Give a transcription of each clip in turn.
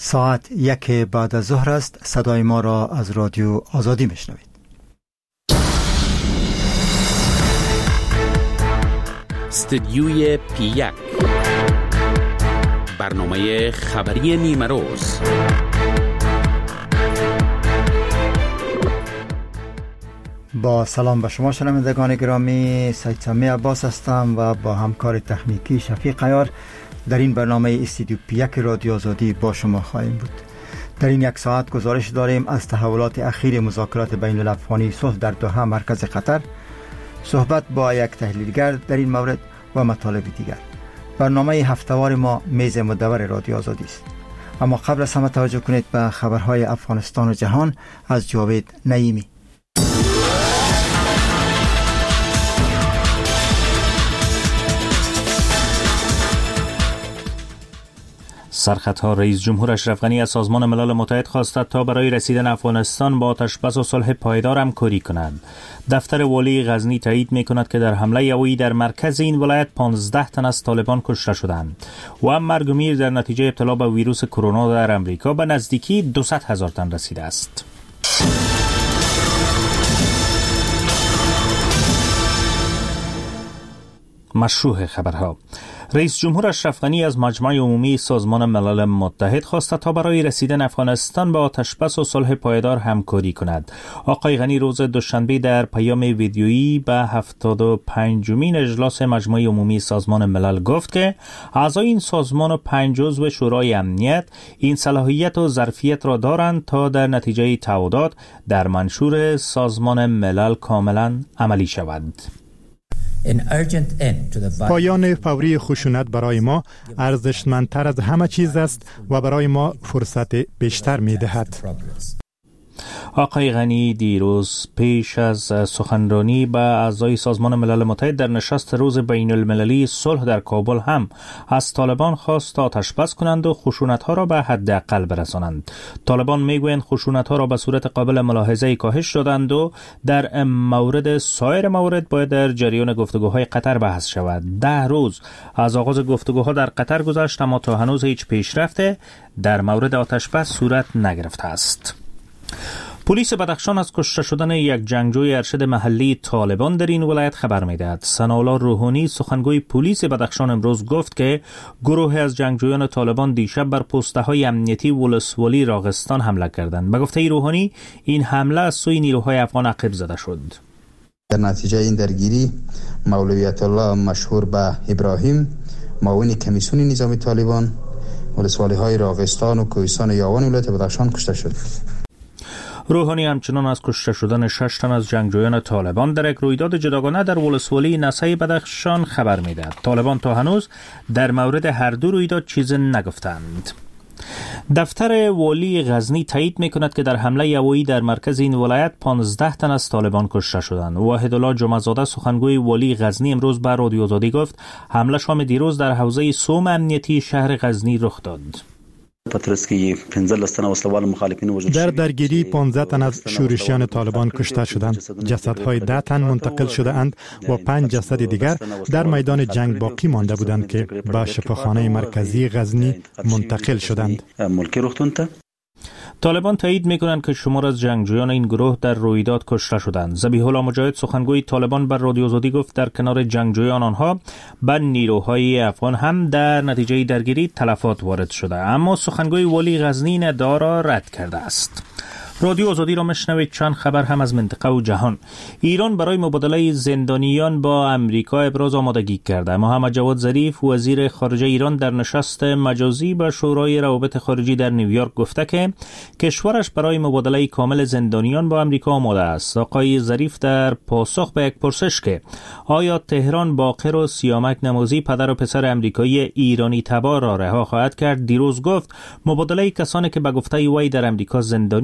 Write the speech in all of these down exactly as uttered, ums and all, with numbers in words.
ساعت یک بعد از ظهر است. صدای ما را از رادیو آزادی میشنوید. استدیوی پی یک، برنامه خبری نیمه روز. با سلام به شما شنوندگان گرامی، سید سمی عباس هستم و با همکار تکنیکی شفیق عیار در این برنامه استدیو پی یک رادیو آزادی با شما خواهیم بود. در این یک ساعت گزارش داریم از تحولات اخیر مذاکرات بین الافغانی صلح در دوحه مرکز قطر، صحبت با یک تحلیلگر در این مورد و مطالب دیگر. برنامه هفتهوار ما میز مدور رادیو آزادی است. اما قبل از همه توجه کنید به خبرهای افغانستان و جهان از جاوید نعیمی. سرخطها رئیس جمهور اشرف غنی از سازمان ملل متحد خواست تا برای رسیدن افغانستان با آتشبس و صلح پایدار همکاری کنند. دفتر والی غزنی تایید می‌کند که در حمله یویی در مرکز این ولایت پانزده تن از طالبان کشته شدند و هم مرگ و میر در نتیجه ابتلا به ویروس کرونا در امریکا به نزدیکی دویست هزار تن رسیده است. مشروع خبرها. رئیس جمهور اشرف غنی از مجمع عمومی سازمان ملل متحد خواست تا برای رسیدن افغانستان به آتشبس و صلح پایدار همکاری کند. آقای غنی روز دوشنبه در پیام ویدیویی به هفتاد و پنجمین اجلاس مجمع عمومی سازمان ملل گفت که اعضای این سازمان و پنج عضو شورای امنیت این صلاحیت و ظرفیت را دارند تا در نتیجه تعهدات در منشور سازمان ملل کاملا عملی شود. پایان فوری خشونت برای ما ارزشمندتر از همه چیز است و برای ما فرصت بیشتر می دهد. آقای غنی دیروز پیش از سخنرانی به اعضای سازمان ملل متحد در نشست روز بین المللی صلح در کابل هم از طالبان خواست تا آتشبس کنند و خشونت‌ها را به حداقل برسانند. طالبان میگویند خشونت‌ها را به صورت قابل ملاحظه کاهش دادند و در مورد سایر موارد باید در جریان گفتگوهای قطر بحث شود. ده روز از آغاز گفتگوها در قطر گذشت اما تا هنوز هیچ پیشرفت در مورد آتشبس صورت نگرفته است. پلیس بدخشان از کشته شدن یک جنگجوی ارشد محلی طالبان در این ولایت خبر می‌دهد. ثناءالله روحانی سخنگوی پلیس بدخشان امروز گفت که گروهی از جنگجویان طالبان دیشب بر پست‌های امنیتی ولسوالی راغستان حمله کردند. به گفته روحانی این حمله از سوی نیروهای افغان عقب زده شد. در نتیجه این درگیری مولویت الله مشهور به ابراهیم معاون کمیسیون نظامی طالبان ولسوالی‌های راغستان و کوهستان یاوان ولایت بدخشان کشته شد. روحانی همچنان از کشته شدن شش تن از جنگجویان طالبان در یک رویداد جداگانه در ولسوالی نسای بدخشان خبر می‌دهد. طالبان تا هنوز در مورد هر دو رویداد چیزی نگفتند. دفتر والی غزنی تایید می‌کند که در حمله یوایی در مرکز این ولایت پانزده تن از طالبان کشته شدند. واحدالله جمعه‌زاده سخنگوی والی غزنی امروز به رادیو آزادی گفت حمله شام دیروز در حوزه سوم امنیتی شهر غزنی رخ داد. در درگیری پانزده تن از شورشیان طالبان کشته شدند. جسدهای ده تن منتقل شده اند و پنج جسد دیگر در میدان جنگ باقی مانده بودند که به شفاخانه مرکزی غزنی منتقل شدند. طالبان تایید می‌کنند که شمار از جنگجویان این گروه در رویداد کشته شدند. ذبیح الله مجاهد سخنگوی طالبان بر رادیو آزادی گفت در کنار جنگجویان آنها به نیروهای افغان هم در نتیجه درگیری تلفات وارد شده، اما سخنگوی والی غزنی این ادعا را رد کرده است. رادیو آزادی را میشنوید. چند خبر هم از منطقه و جهان. ایران برای مبادله زندانیان با امریکا ابراز آمادگی کرده. محمد جواد ظریف وزیر خارجه ایران در نشست مجازی با شورای روابط خارجی در نیویورک گفته که کشورش برای مبادله کامل زندانیان با امریکا آماده است. آقای ظریف در پاسخ به یک پرسش که آیا تهران باقر و سیامک نمازی پدر و پسر امریکایی ایرانی تبار را رها خواهد کرد، دیروز گفت مبادله کسانی که به گفته وی در امریکا زندانیان یگانه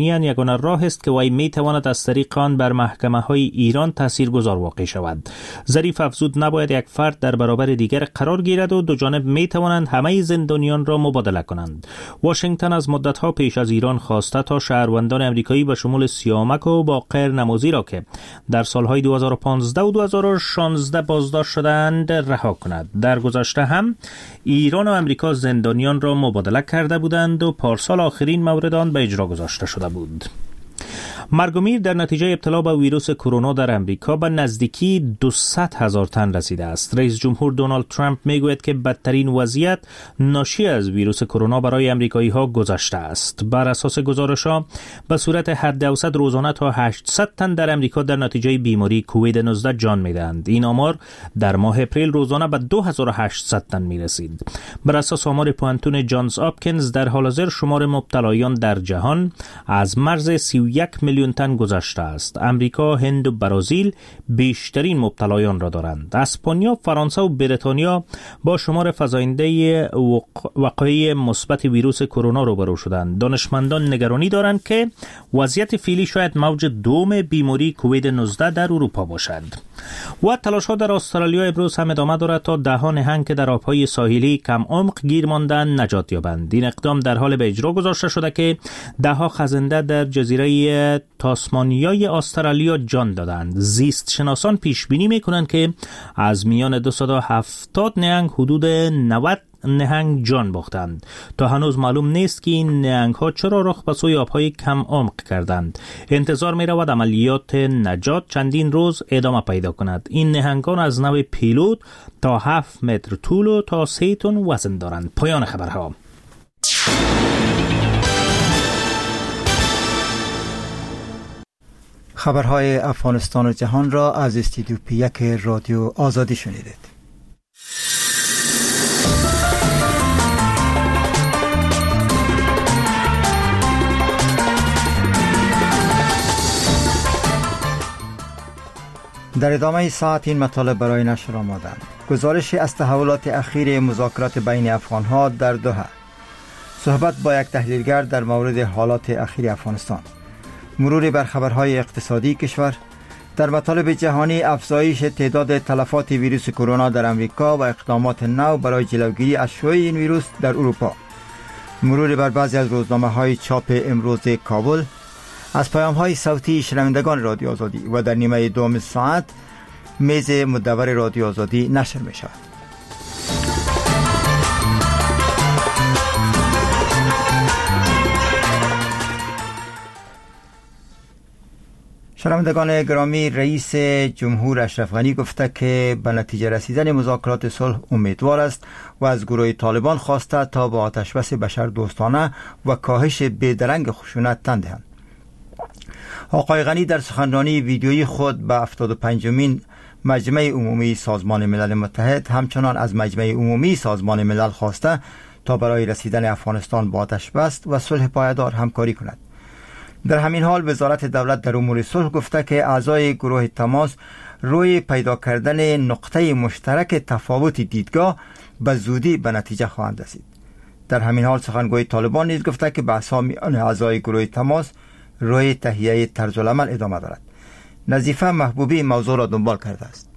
یگانه راه است که وی می تواند از طریق آن بر محکمه های ایران تاثیرگذار واقع شود. ظریف افزود نباید یک فرد در برابر دیگر قرار گیرد و دو جانب می توانند همه زندانیان را مبادله کنند. واشنگتن از مدت‌ها پیش از ایران خواسته تا شهروندان امریکایی به شمول سیامک و باقر نمازی را که در سالهای دو هزار و پانزده و دو هزار و شانزده بازداشت شدند رها کند. در گذشته هم ایران و امریکا زندانیان را مبادله کرده بودند و پارسال آخرین مورد آن به اجرا گذاشته شده بود. مرگ و میر در نتیجه ابتلا به ویروس کرونا در امریکا به نزدیکی دویست هزار تن رسیده است. رئیس جمهور دونالد ترامپ میگوید که بدترین وضعیت ناشی از ویروس کرونا برای امریکایی ها گذشته است. بر اساس گزارش‌ها به صورت حد اوسط روزانه تا هشتصد تن در امریکا در نتیجه بیماری کووید نوزده جان میدهند. این آمار در ماه اپریل روزانه به دو هزار و هشتصد تن میرسید. بر اساس آمار پوانتون جانز آپکینز در حال حاضر شمار مبتلایان در جهان از مرز سی و یک میلیون تن گذشته است. امریکا، هند و برزیل بیشترین مبتلایان را دارند. اسپانیا، فرانسه و بریتانیا با شمار فزاینده وقایع مثبت ویروس کرونا روبرو شدند. دانشمندان نگرانی دارند که وضعیت فعلی شاید موج دوم بیماری کووید نوزده در اروپا باشد. و تلاش‌ها در استرالیا امروز هم ادامه دارد تا دهان نهنگ که در آب‌های ساحلی کم عمق گیر ماندند نجات یابند. این اقدام در حال به اجرا گذاشته شده که ده‌ها خزنده در جزیره تاسمانیای استرالیا جان دادند. زیست شناسان پیش بینی می‌کنند که از میان دویست و هفتاد نهنگ حدود نود نهنگ جان باختند. تا هنوز معلوم نیست که این نهنگ ها چرا رخ به سوی آبهای کم عمق کردند. انتظار می رود عملیات نجات چندین روز ادامه پیدا کند. این نهنگان از نوع پیلوت تا هفت متر طول و تا سه تن وزن دارند. پایان خبرها. خبرهای افغانستان و جهان را از استودیو پی یک رادیو آزادی شنیدید. در ادامه ساعت این مطالب برای نشر آمدند. گزارش از تحولات اخیر مذاکرات بین افغانها در دوحه، صحبت با یک تحلیلگر در مورد حالات اخیر افغانستان، مرور بر خبرهای اقتصادی کشور، در مطالب جهانی افزایش تعداد تلفات ویروس کرونا در امریکا و اقدامات نو برای جلوگیری از شیوع این ویروس در اروپا، مرور بر بعضی از روزنامه‌های چاپ امروز کابل، از پیام‌های صوتی شنوندگان رادیو آزادی و در نیمه دوم ساعت میز مدور رادیو آزادی نشر می شود. شنوندگان گرامی، رئیس جمهور اشرف غنی گفته که به نتیجه رسیدن مذاکرات صلح امیدوار است و از گروه طالبان خواسته تا با آتشبس بشردوستانه و کاهش بیدرنگ خشونت تن دهند. آقای غنی در سخنرانی ویدیویی خود به هفتاد و پنجمین مجمع عمومی سازمان ملل متحد همچنان از مجمع عمومی سازمان ملل خواسته تا برای رسیدن افغانستان با آتشبس و صلح پایدار همکاری کند. در همین حال وزارت دولت در امور صلح گفته که اعضای گروه تماس روی پیدا کردن نقطه مشترک تفاوت دیدگاه به زودی به نتیجه خواهند رسید. در همین حال سخنگوی طالبان نیز گفته که بحث‌ها میان اعضای گروه تماس روی تهیه طرز العمل ادامه دارد. نظیفه محبوبی موضوع را دنبال کرده است.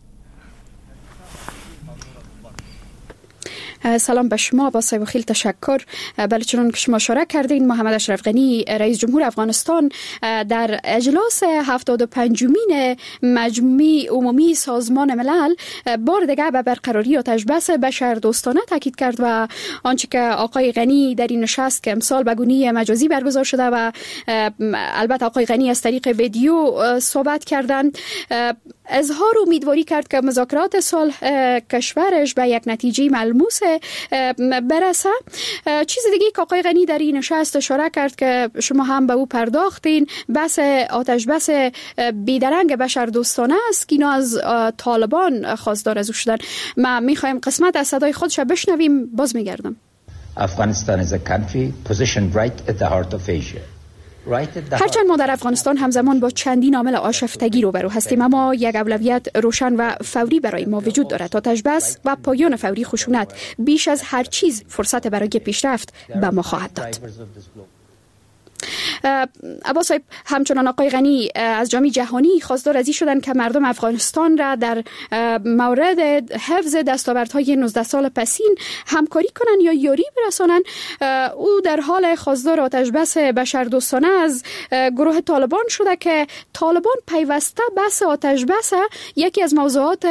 سلام به شما با صاحب خیل تشکر. بله چنان که شما اشاره کردین، محمد اشرف غنی رئیس جمهور افغانستان در اجلاس هفتاد و پنجمین مجمع عمومی سازمان ملل بار دیگر به برقراری آتشبس بشردوستانه تاکید کرد و آنچه که آقای غنی در این نشست که امسال به گونه مجازی برگزار شده و البته آقای غنی از طریق ویدیو صحبت کردند، اظهار امیدواری کرد که مذاکرات صلح کشورش به یک نتیجه ملموس برسه. چیز دیگه که آقای غنی در این نشست اشاره کرد که شما هم به او پرداختین، بحث آتش بس بیدرنگ بشردوستانه است که اینا از طالبان خواستار از او شدن. ما میخوایم قسمت از صدای خودش بشنویم، باز میگردم. Afghanistan is a country positioned right at the heart of Asia. هرچند ما در افغانستان همزمان با چندین عامل آشفتگی روبرو هستیم، اما یک اولویت روشن و فوری برای ما وجود دارد: آتشبس و پایان فوری خشونت بیش از هر چیز فرصت برای پیشرفت به ما خواهد داد. عباس صاحب، همچنان آقای غنی از جامعه جهانی خواستار از این شدن که مردم افغانستان را در مورد حفظ دستاوردهای نوزده سال پسین همکاری کنن یا یاری برسانن. او در حال خواستار آتش بس بشردوستانه از گروه طالبان شده که طالبان پیوسته بس آتش بس یکی از موضوعات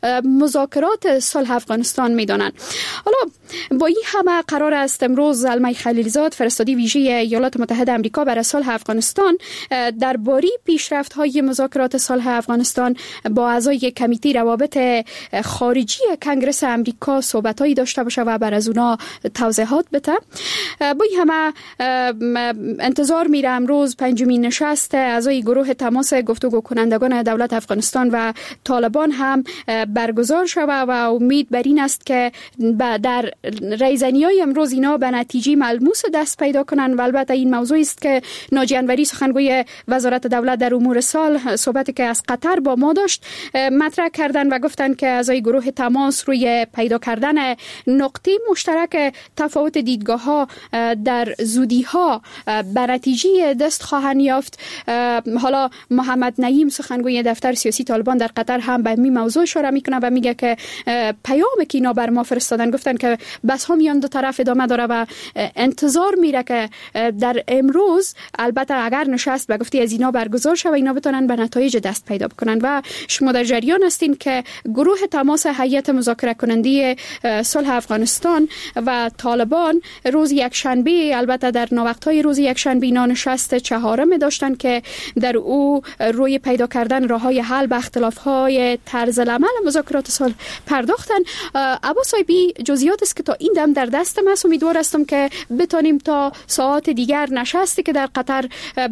مذاکرات صلح افغانستان میدانند. حالا با این همه قرار است امروز زلمه خلیلزاد فرستادی ویژه ایالات متحده آمریکا برای صلح افغانستان درباره پیشرفت‌های مذاکرات صلح افغانستان با اعضای کمیته روابط خارجی کنگره آمریکا صحبت‌هایی داشته باشه و بر از اونا توضیحات بده. با این همه انتظار میره امروز پنجمین نشست اعضای گروه تماس گفتگو کنندگان دولت افغانستان و طالبان هم برگزار شود و امید بر این است که در ریزنی‌های امروز اینا به نتیجه ملموس دست پیدا کنند. و البته این موضوع است که ناجی انوری سخنگوی وزارت دولت در امور صلح صحبتی که از قطر با ما داشت مطرح کردن و گفتن که اعضای گروه تماس روی پیدا کردن نقطه مشترک تفاوت دیدگاه‌ها در زودی‌ها به نتیجه دست خواهند یافت. حالا محمد نعیم سخنگوی دفتر سیاسی طالبان در قطر هم به این موضوع اشاره میکنه و میگه که پیامی که اینا بر ما فرستادن گفتن که بس هم میان دو طرف ادامه داره و انتظار میره که در امروز البته اگر نشست به گفته از اینا برگزار شه و اینا بتونن به نتایج دست پیدا بکنن. و شما در جریان هستین که گروه تماس هیئت مذاکره کننده صلح افغانستان و طالبان روز یکشنبه، البته در ناوقت‌های روز یکشنبه اینا نشست چهارم داشتن که در او روی پیدا کردن راه‌های حل به اختلاف‌های طرز العمل مذاکرات صلح پرداختن. عباس صاحبی جزئیات است که تا این دم در دستم است. امیدوار هستم که بتونیم تا ساعات دیگر نشستی که در قطر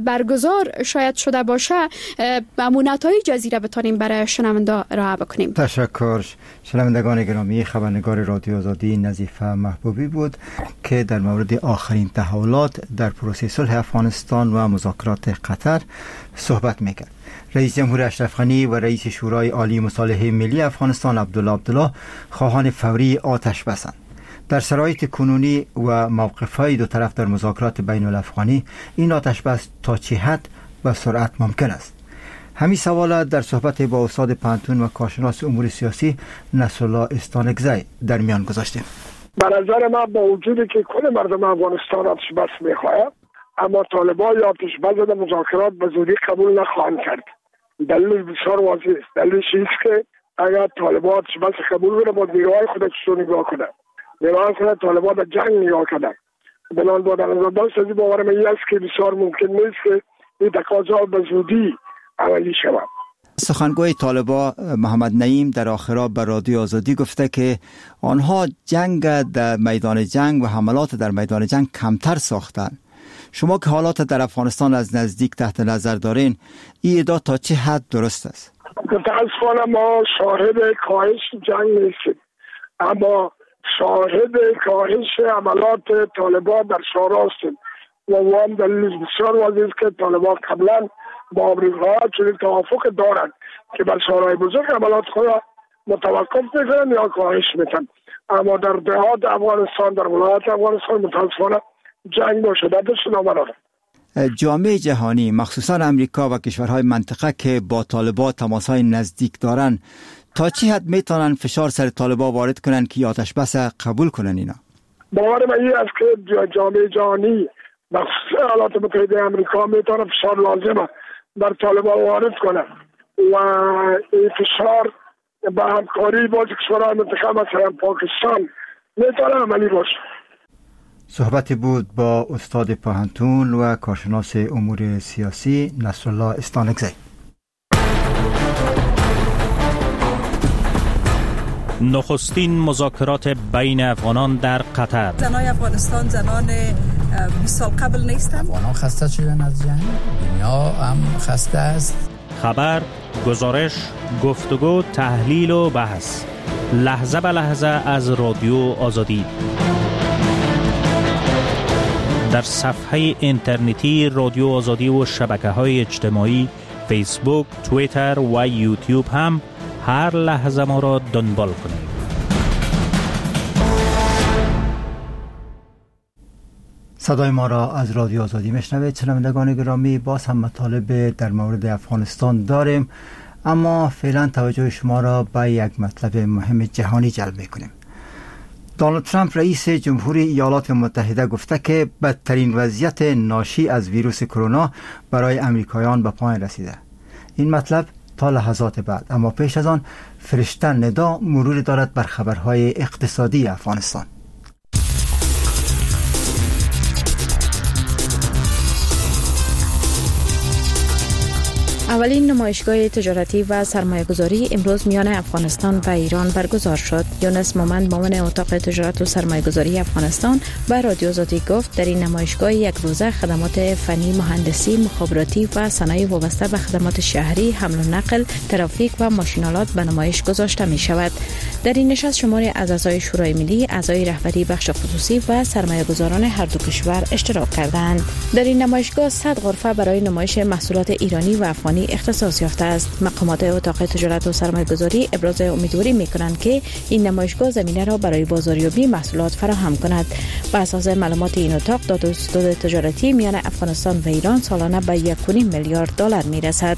برگزار شاید شده باشه با نتایج جزیره بتونیم برای شنونده ارائه بکنیم. تشکر. شنوندگان گرامی، خبرنگار رادیو آزادی نظیفه محبوبی بود که در مورد آخرین تحولات در پروسه صلح افغانستان و مذاکرات قطر صحبت میکرد. رئیس جمهور اشرف غنی و رئیس شورای عالی مصالحه ملی افغانستان عبدالله عبدالله خواهان فوری آتش بسند. در شرایط کنونی و موقف‌های دو طرف در مذاکرات بین الافغانی این آتش بس تا چه حد و سرعت ممکن است؟ همین سوالات در صحبت با استاد پانتون و کارشناس امور سیاسی نصرالله استانکزی در میان گذاشتیم. به نظر من با وجودی که کل مردم افغانستان آتش بس میخواهد، اما طالبان یا آتش بس در مذاکرات به زودی قبول نخواهند کرد. دلیل بسیار واضح است. دلیلش است که اگر طالبان آتش بس قبول کنه با نیروهای خود چطور نگاه کنه، نیروهای خود طالبان به جنگ نگاه کنه، بنان با در نظر داشت از این باورم این است که بسیار ممکن نیست که این تقاضا به زودی عملی شود. سخنگوی طالبان محمد نعیم در آخرا به رادیو آزادی گفته که آنها جنگ در میدان جنگ و حملات در میدان جنگ کمتر ساختن. شما که حالات در افغانستان از نزدیک تحت نظر دارین، این ادعا تا چه حد درست است؟ متاسفانه ما شاهد کاهش جنگ نیستیم، اما شاهد کاهش عملات طالبان در شورا هستیم و وام دلیل بسیار واضح است که طالبان قبلا با آمریکا چنین توافق دارند که بر شورای بزرگ عملات خود متوقف میکنن یا کاهش میکنن، اما در دهات افغانستان، در ولایات افغانستان متاسفانه جنگ با شدتش نامرده. جامعه جهانی مخصوصا امریکا و کشورهای منطقه که با طالبان تماسهای نزدیک دارن تا چه حد میتونن فشار سر طالبان وارد کنن که آتش بس قبول کنن اینا؟ باور من این است که جامعه جهانی مخصوصا ایالات متحده آمریکا میتونه فشار لازمه بر طالبان وارد کنه و این فشار به همکاری با کشورهای منطقه مثلا پاکستان میتونه عملی باشه. صحبتی بود با استاد پاهنتون و کارشناس امور سیاسی نصرالله استانکزی. نخستین مذاکرات بین افغانان در قطر. زنای افغانستان زنان بیست سال قبل نیستند. افغانان خسته شدن از جنگ، دنیا هم خسته است. خبر، گزارش، گفتگو، تحلیل و بحث لحظه به لحظه از رادیو آزادی در صفحه اینترنتی رادیو آزادی و شبکه‌های اجتماعی فیسبوک، توییتر و یوتیوب هم هر لحظه ما را دنبال کنید. صدای ما را از رادیو آزادی میشنوید. شنوندگان گرامی، باز هم مطالب در مورد افغانستان داریم، اما فعلا توجه شما را به یک مطلب مهم جهانی جلب میکنیم. دونالد ترامپ رئیس جمهوری ایالات متحده گفته که بدترین وضعیت ناشی از ویروس کرونا برای امریکایان به پایان رسیده. این مطلب تا لحظات بعد، اما پیش از آن فرشته ندا مرور دارد بر خبرهای اقتصادی افغانستان. اولین نمایشگاه تجارتی و سرمایه‌گذاری امروز میان افغانستان و ایران برگزار شد. یونس مومند، معاون اتاق تجارت و سرمایه‌گذاری افغانستان، به رادیو آزادی گفت در این نمایشگاه یک روزه خدمات فنی، مهندسی، مخابراتی و صنایع وابسته به خدمات شهری، حمل و نقل، ترافیک و ماشین‌آلات به نمایش گذاشته می شود. در این نشست شماری از اعضای شورای ملی، اعضای رهبری بخش خصوصی و سرمایه‌گذاران هر دو کشور اشتراک کردند. در این نمایشگاه صد غرفه برای نمایش محصولات ایرانی و افغانی اختصاص یافته است. مقامات اتاق تجارت و سرمایه‌گذاری ابراز امیدواری می‌کنند که این نمایشگاه زمینه را برای بازاریابی محصولات فراهم کند. بر اساس معلومات این اتاق، داد و ستد تجارتی میان افغانستان و ایران سالانه به یک و نیم میلیارد دلار میرسد.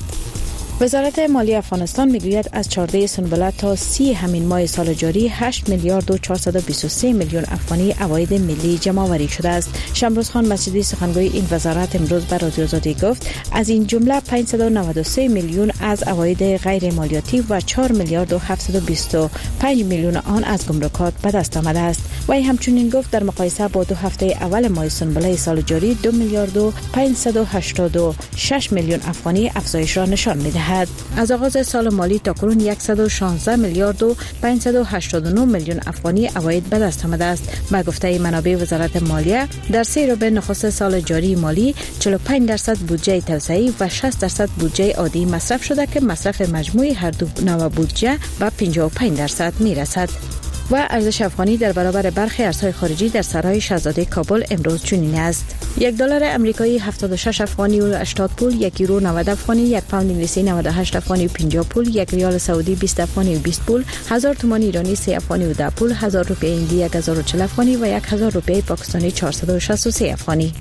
وزارت مالی افغانستان میگوید از چهارده سنبله تا سی همین ماه سال جاری هشت میلیارد و چهارصد و بیست و سه میلیون افغانی عواید ملی جمع آوری شده است. شمروز خان مسجدی، سخنگوی این وزارت، امروز به رادیو آزادی گفت از این جمله پانصد و نود و سه میلیون از عواید غیر مالیاتی و چهار میلیارد و هفتصد و بیست و پنج میلیون آن از گمرکات به دست آمده است. وی همچنین گفت در مقایسه با دو هفته اول ماه سنبله سال جاری دو میلیارد و پانصد و هشتاد و شش میلیون افغانی افزایش را نشان می‌دهد. از آغاز سال مالی تا کنون صد و شانزده میلیارد و پانصد و هشتاد و نه میلیون افغانی عواید به دست آمده است. به گفته منابع وزارت مالیه، در سه ربع نخست سال جاری مالی چهل و پنج درصد بودجه توسعه‌ای و شصت درصد بودجه عادی مصرف شده که مصرف مجموعی هر دو نوع بودجه به پنجاه و پنج درصد میرسد. و ارزش افغانی در برابر برخی ارزهای خارجی در سرای شاهزاده کابل امروز چنین است: یک دلار امریکایی هفتاد و شش افغانی و هشتاد پول، یک یورو نود افغانی، یک پوند انگلیسی نود و هشت افغانی و پنجاه پول، یک ریال سعودی بیست افغانی و بیست پول، هزار تومان ایرانی سه افغانی و ده پول، هزار روپیه هندی یک هزار و چهل افغانی و یک هزار روپیه پاکستانی چهارصد و شصت و سه افغانی.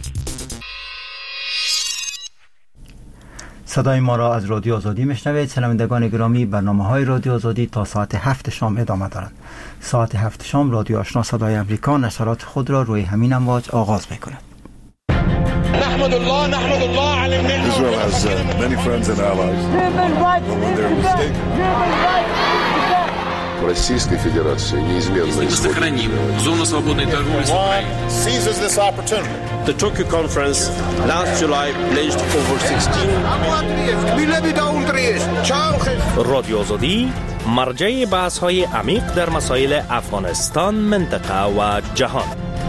صدای ما را از رادیو آزادی میشنوید. شنوندگان گرامی، برنامه‌های رادیو آزادی تا ساعت هفت شام ادامه دارند. ساعت هفت شام رادیو آشنا صدای امریکا نشرات خود را روی همین امواج آغاز می‌کند. نحمد الله نحمد الله علی الملت. Israel has uh, many friends and allies. When they're mistaken. Российской Федерации неизменно сохраним зону свободной торговли с Украиной. Seizes this opportunity. The Tokyo conference last July pledged over sixteen. رادیو آزادی مرجع بحث‌های عمیق در مسائل افغانستان، منطقه و جهان.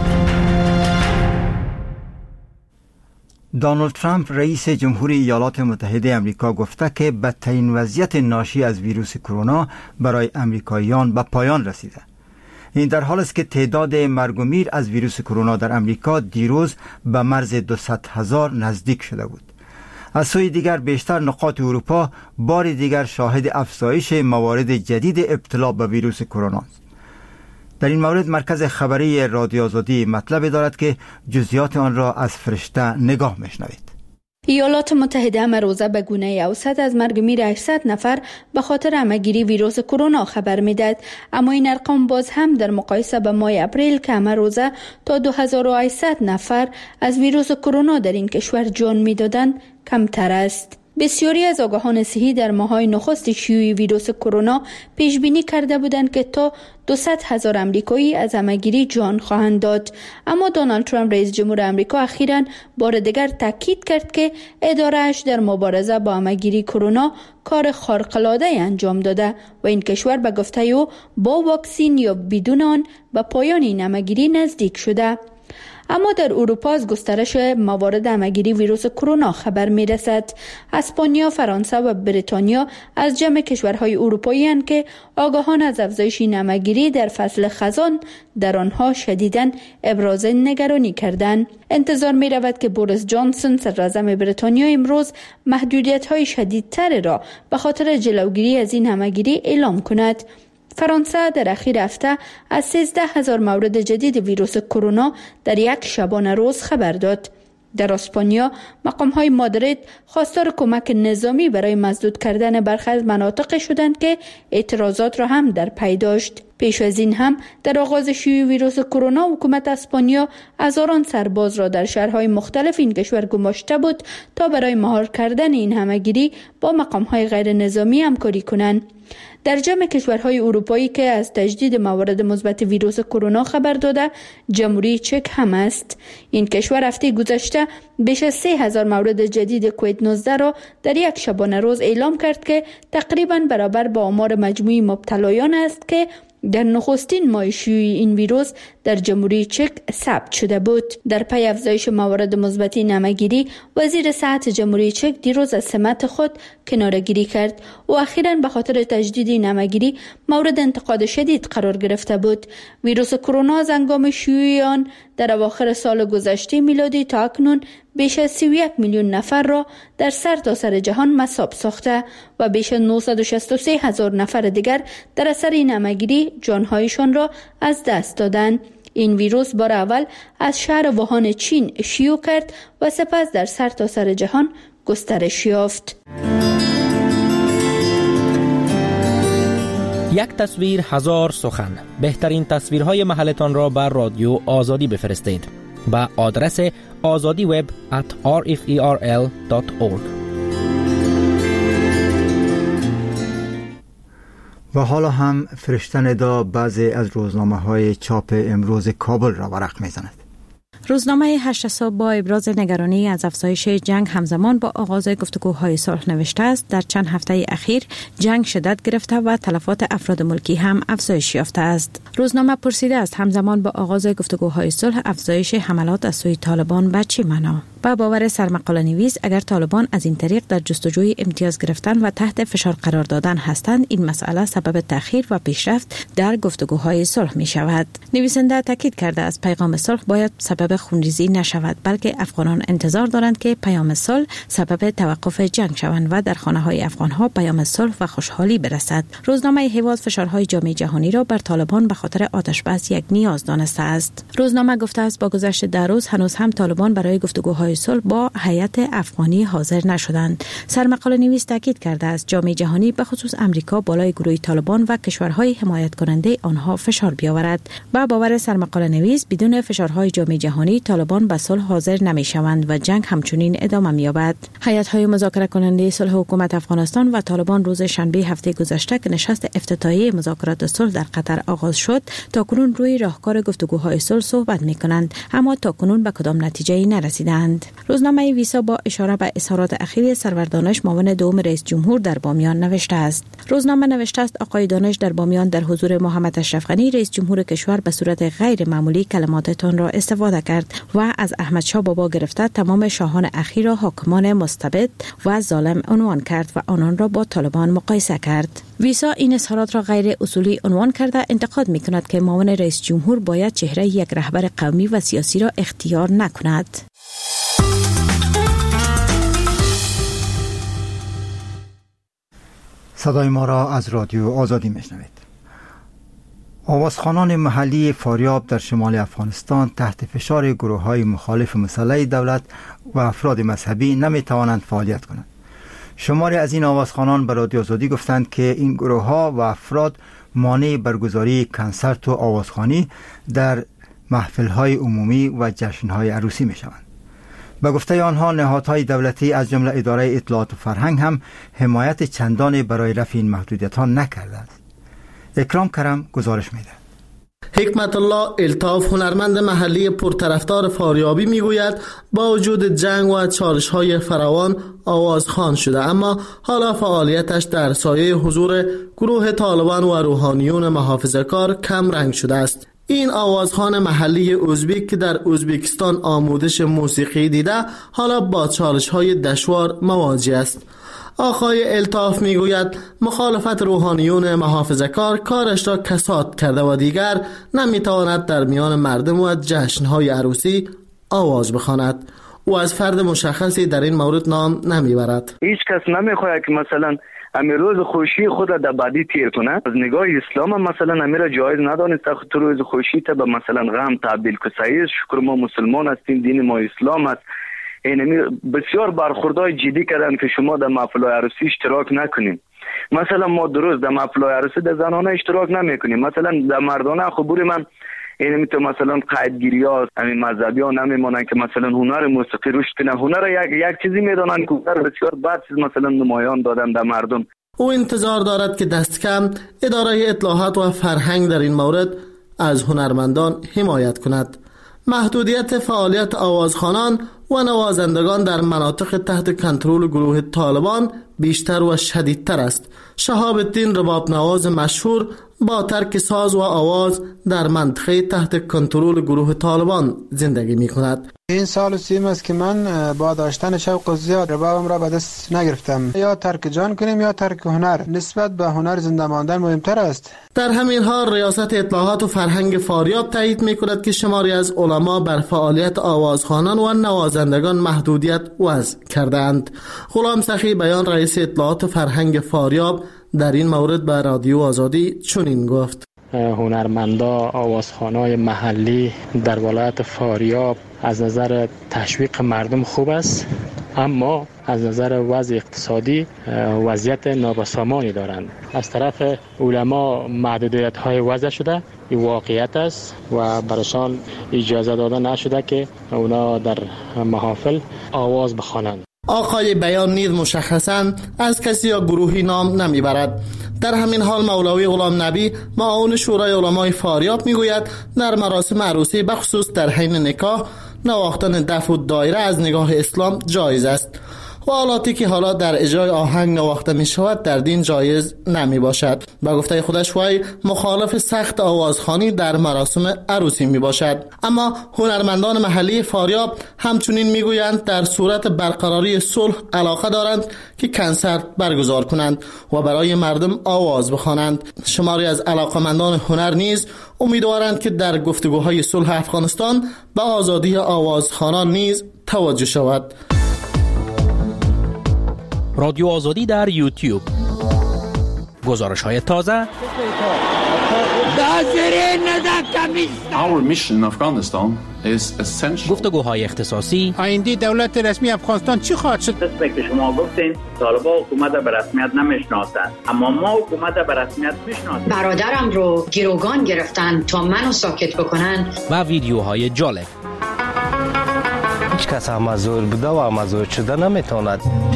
دونالد ترامپ رئیس جمهوری ایالات متحده آمریکا گفته که بدترین وضعیت ناشی از ویروس کرونا برای امریکاییان به پایان رسیده. این در حالی است که تعداد مرگ و میر از ویروس کرونا در امریکا دیروز به مرز دویست هزار نزدیک شده بود. از سوی دیگر بیشتر نقاط اروپا بار دیگر شاهد افزایش موارد جدید ابتلا به ویروس کرونا است. در این مورد مرکز خبری رادیو آزادی مطلب دارد که جزئیات آن را از فرشته نگاه میشنوید. ایالات متحده امروزه به گونه اوسط از مرگ میر هشتصد نفر به خاطر همه‌گیری ویروس کرونا خبر میداد، اما این ارقام باز هم در مقایسه با ماه اپریل که امروزه تا دو هزار و هشتصد نفر از ویروس کرونا در این کشور جان میدادند کمتر است. بسیاری از آگاهان صحی در ماه‌های نخست شیوع ویروس کرونا پیش بینی کرده بودند که تا دویست هزار امریکایی از همه‌گیری جان خواهند داد، اما دونالد ترامپ رئیس جمهور آمریکا اخیراً بار دیگر تاکید کرد که اداره‌اش در مبارزه با همه‌گیری کرونا کار خارق‌العاده انجام داده و این کشور به گفته او با واکسین یا بدون آن به پایان این همه‌گیری نزدیک شده. اما در اروپا از گسترش موارد همه‌گیری ویروس کرونا خبر می‌رسد. اسپانیا، فرانسه و بریتانیا از جمع کشورهای اروپایی اند که آگاهان از افزایش این همه‌گیری در فصل خزان در آنها شدیداً ابراز نگرانی کردند. انتظار می‌رود که بوریس جانسون صدراعظم بریتانیا امروز محدودیت‌های شدیدتر را به خاطر جلوگیری از این همه‌گیری اعلام کند. فرانسه در اخیر هفته از سیزده هزار مورد جدید ویروس کرونا در یک شبانه روز خبر داد. در اسپانیا مقام‌های مادرید خواستار کمک نظامی برای مسدود کردن برخی از مناطق شدند که اعتراضات را هم در پی داشت. پیش از این هم در آغاز شیوع ویروس کرونا حکومت اسپانیا هزاران سرباز را در شهرهای مختلف این کشور گماشته بود تا برای مهار کردن این همه‌گیری با مقام‌های غیر نظامی همکاری کنند. در جمع کشورهای اروپایی که از تجدید موارد مثبت ویروس کرونا خبر داده، جمهوری چک هم است. این کشور هفته گذشته بیش از سه هزار مورد جدید کووید نوزده را در یک شبانه روز اعلام کرد که تقریباً برابر با آمار مجموعی مبتلایان است که در نخستین ماه شیوع این ویروس در جمهوری چک ثبت شده بود. در پی افزایش موارد مثبت نمگیری، وزیر صحت جمهوری چک دیروز از سمت خود کناره‌گیری کرد و اخیراً به خاطر تجدید نمگیری مورد انتقاد شدید قرار گرفته بود. ویروس کرونا از هنگام شیوع آن در اواخر سال گذشته میلادی تا اکنون بیش از سی و یک میلیون نفر را در سرتاسر جهان مصاب ساخته و بیش از نهصد و شصت و سه هزار نفر دیگر در اثر این همه‌گیری جانهایشان را از دست دادند. این ویروس بار اول از شهر ووهان چین شیوع کرد و سپس در سرتاسر جهان گسترش یافت. یک تصویر هزار سخن. بهترین تصویرهای محلتان را بر رادیو آزادی بفرستید با آدرس آزادی وب ات آر اف ای آر ال دات اورگ. و حالا هم فرشته ندا بعضی از روزنامه های چاپ امروز کابل را ورق میزند. روزنامه هشت صبح با ابراز نگرانی از افزایش جنگ همزمان با آغاز گفتگوهای صلح نوشته است در چند هفته اخیر جنگ شدت گرفته و تلفات افراد ملکی هم افزایش یافته است. روزنامه پرسیده است همزمان با آغاز گفتگوهای صلح افزایش حملات از سوی طالبان به چه معنا؟ با باور سرمقاله نویس اگر طالبان از این طریق در جستجوی امتیاز گرفتن و تحت فشار قرار دادن هستند، این مسئله سبب تأخیر و پیشرفت در گفتگوهای صلح می شود. نویسنده تاکید کرده است پیغام صلح باید سبب خونریزی نشود، بلکه افغانان انتظار دارند که پیام صلح سبب توقف جنگ شوند و در خانه‌های افغان‌ها پیام صلح و خوشحالی برسد. روزنامه هیواد فشارهای جامعه جهانی را بر طالبان به خاطر آتش‌بس یک نیاز دانسته است. روزنامه گفته است با گذشت ده روز هنوز هم طالبان برای گفتگوهای صلح با هیئت افغانی حاضر نشدند. سرمقاله نویس تاکید کرده است جامعه جهانی به خصوص امریکا بالای گروه طالبان و کشورهای حمایت کننده آنها فشار بیاورد. با باور سرمقاله نویس بدون فشارهای جامعه جهانی طالبان به صلح حاضر نمی‌شوند و جنگ همچنین ادامه می‌یابد. هیئت‌های مذاکره کننده صلح حکومت افغانستان و طالبان روز شنبه هفته گذشته که نشست افتتاحیه مذاکرات صلح در قطر آغاز شد، تاکنون روی راهکار گفتگوهای صلح صحبت می‌کنند، اما تاکنون به کدام نتیجه‌ای نرسیدند. روزنامه ویسا با اشاره به اظهارات اخیر سرور دانش معاون دوم رئیس جمهور در بامیان نوشته است. روزنامه نوشته است آقای دانش در بامیان در حضور محمد اشرف غنی رئیس جمهور کشور به صورت غیر معمولی کلماتتان را استفاده کرد و از احمد شاه بابا گرفته تمام شاهان اخیر را حاکمان مستبد و ظالم عنوان کرد و آنان را با طالبان مقایسه کرد. ویسا این اظهارات را غیر اصولی عنوان کرده انتقاد می‌کند که معاون رئیس جمهور باید چهره یک رهبر قومی و سیاسی را اختیار نکند. صدای ما را از رادیو آزادی میشنوید. آوازخوانان محلی فاریاب در شمال افغانستان تحت فشار گروه‌های مخالف مسلح دولت و افراد مذهبی نمی‌توانند فعالیت کنند. شماری از این آوازخوانان به رادیو آزادی گفتند که این گروه‌ها و افراد مانع برگزاری کنسرت و آوازخوانی در محفل‌های عمومی و جشن‌های عروسی می‌شوند. به گفته آنها نهادهای دولتی از جمله اداره اطلاعات و فرهنگ هم حمایت چندانی برای رفع این محدودیت‌ها نکرده است. اکرام کرم گزارش میده. حکمت الله الطاف هنرمند محلی پرطرفدار فاریابی میگوید با وجود جنگ و چالش‌های فراوان آوازخوان شده، اما حالا فعالیتش در سایه حضور گروه طالبان و روحانیون محافظه‌کار کم رنگ شده است. این آوازخوان محلی ازبک که در ازبکستان آموزش موسیقی دیده حالا با چالش‌های دشوار مواجه است. آقای الطاف میگوید مخالفت روحانیون محافظه‌کار کارش را کساد کرده و دیگر نمیتواند در میان مردم و جشن‌های عروسی آواز بخواند. او از فرد مشخصی در این مورد نام نمیبرد. هیچ کس نمیخواهد که مثلا امی روز خوشی خود در بدی تیر کنه. از نگاه اسلام مثلا امی را جایز ندانست تو روز خوشی تا به مثلا غم تبدیل کنی. شکر ما مسلمان هستیم، دین ما اسلام است. این بسیار برخوردهای جدی کردن که شما در محفل‌های عروسی اشتراک نکنین. مثلا ما درست در محفل‌های عروسی در زنانه اشتراک نمیکنیم، مثلا در مردانه خبور من این میتو مثلا قیدگیری ها همین مذهبی ها نمیمونن که مثلا هنر موسیقی روش کنن. هنر یک یک چیزی میدونن که هنر بسیار بد چیز مثلا نمایان دادن در مردم. او انتظار دارد که دست کم اداره اطلاعات و فرهنگ در این مورد از هنرمندان حمایت کند. محدودیت فعالیت آوازخوانان و نوازندگان در مناطق تحت کنترل گروه طالبان بیشتر و شدیدتر است. شهاب الدین رباب نواز مشهور با ترک ساز و آواز در منطقه تحت کنترل گروه طالبان زندگی می کند. این سال سیم است که من با داشتن شوق زیاد ربابم را به دست نگرفتم. یا ترک جان کنیم یا ترک هنر. نسبت به هنر زنده ماندن مهمتر است. در همین حال ریاست اطلاعات و فرهنگ فاریاب تایید می کند که شماری از علما بر فعالیت آوازخوانان و نوازندگان محدودیت وضع کردند. غلام سخی بیان رئیس اطلاعات و فرهنگ فاریاب در این مورد به رادیو آزادی چنین گفت: هنرمندا آوازخوانای محلی در ولایت فاریاب از نظر تشویق مردم خوب است، اما از نظر وضع اقتصادی وضعیت نابسامانی دارند. از طرف علما محدودیت های وضع شده، این واقعیت است و برشان اجازه داده نشده که اونا در محافل آواز بخوانند. آقای بیان نیز مشخصاً از کسی یا گروهی نام نمیبرد. در همین حال مولوی غلام نبی معاون شورای علمای فاریاب میگوید در مراسم عروسی بخصوص در حین نکاح نواختن دف و دایره از نگاه اسلام جایز است و آلاتی که حالا در اجرای آهنگ نواخته می شود در دین جایز نمی باشد. با گفته خودش وی مخالف سخت آوازخوانی در مراسم عروسی می باشد. اما هنرمندان محلی فاریاب همچنین می گویند در صورت برقراری صلح علاقه دارند که کنسرت برگزار کنند و برای مردم آواز بخوانند. شماری از علاقمندان هنر نیز امیدوارند که در گفتگوهای صلح افغانستان به آزادی آوازخوانان نیز توجه شود. رادیو آزادی در یوتیوب. گزارش های تازه. Our mission in Afghanistan is essential. گفتگوهای اختصاصی. آینده دولت رسمی افغانستان چی خواهد شد؟ قسمی که شما گفتین طالبان حکومت به رسمیت نمیشناسند، اما ما حکومت به رسمیت میشناسیم. برادرم رو گروگان گرفتن تا منو ساکت بکنن. و ویدیوهای جالب. هیچ کس امازور بوده و امازور شده نمیتواند.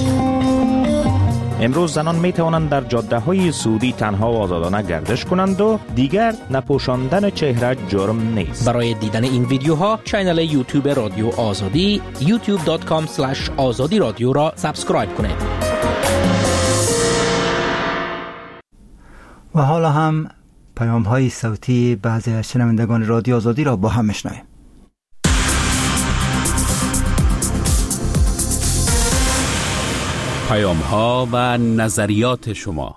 امروز زنان می توانند در جاده های سعودی تنها و آزادانه گردش کنند و دیگر نپوشاندن چهره جرم نیست. برای دیدن این ویدیوها کانال یوتیوب رادیو آزادی یوتیوب دات کام اسلش آزادی رادیو را سابسکرایب کنید. و حالا هم پیام های صوتی بعضی از شنوندگان رادیو آزادی را با هم میشنویم. پیام ها و نظریات شما.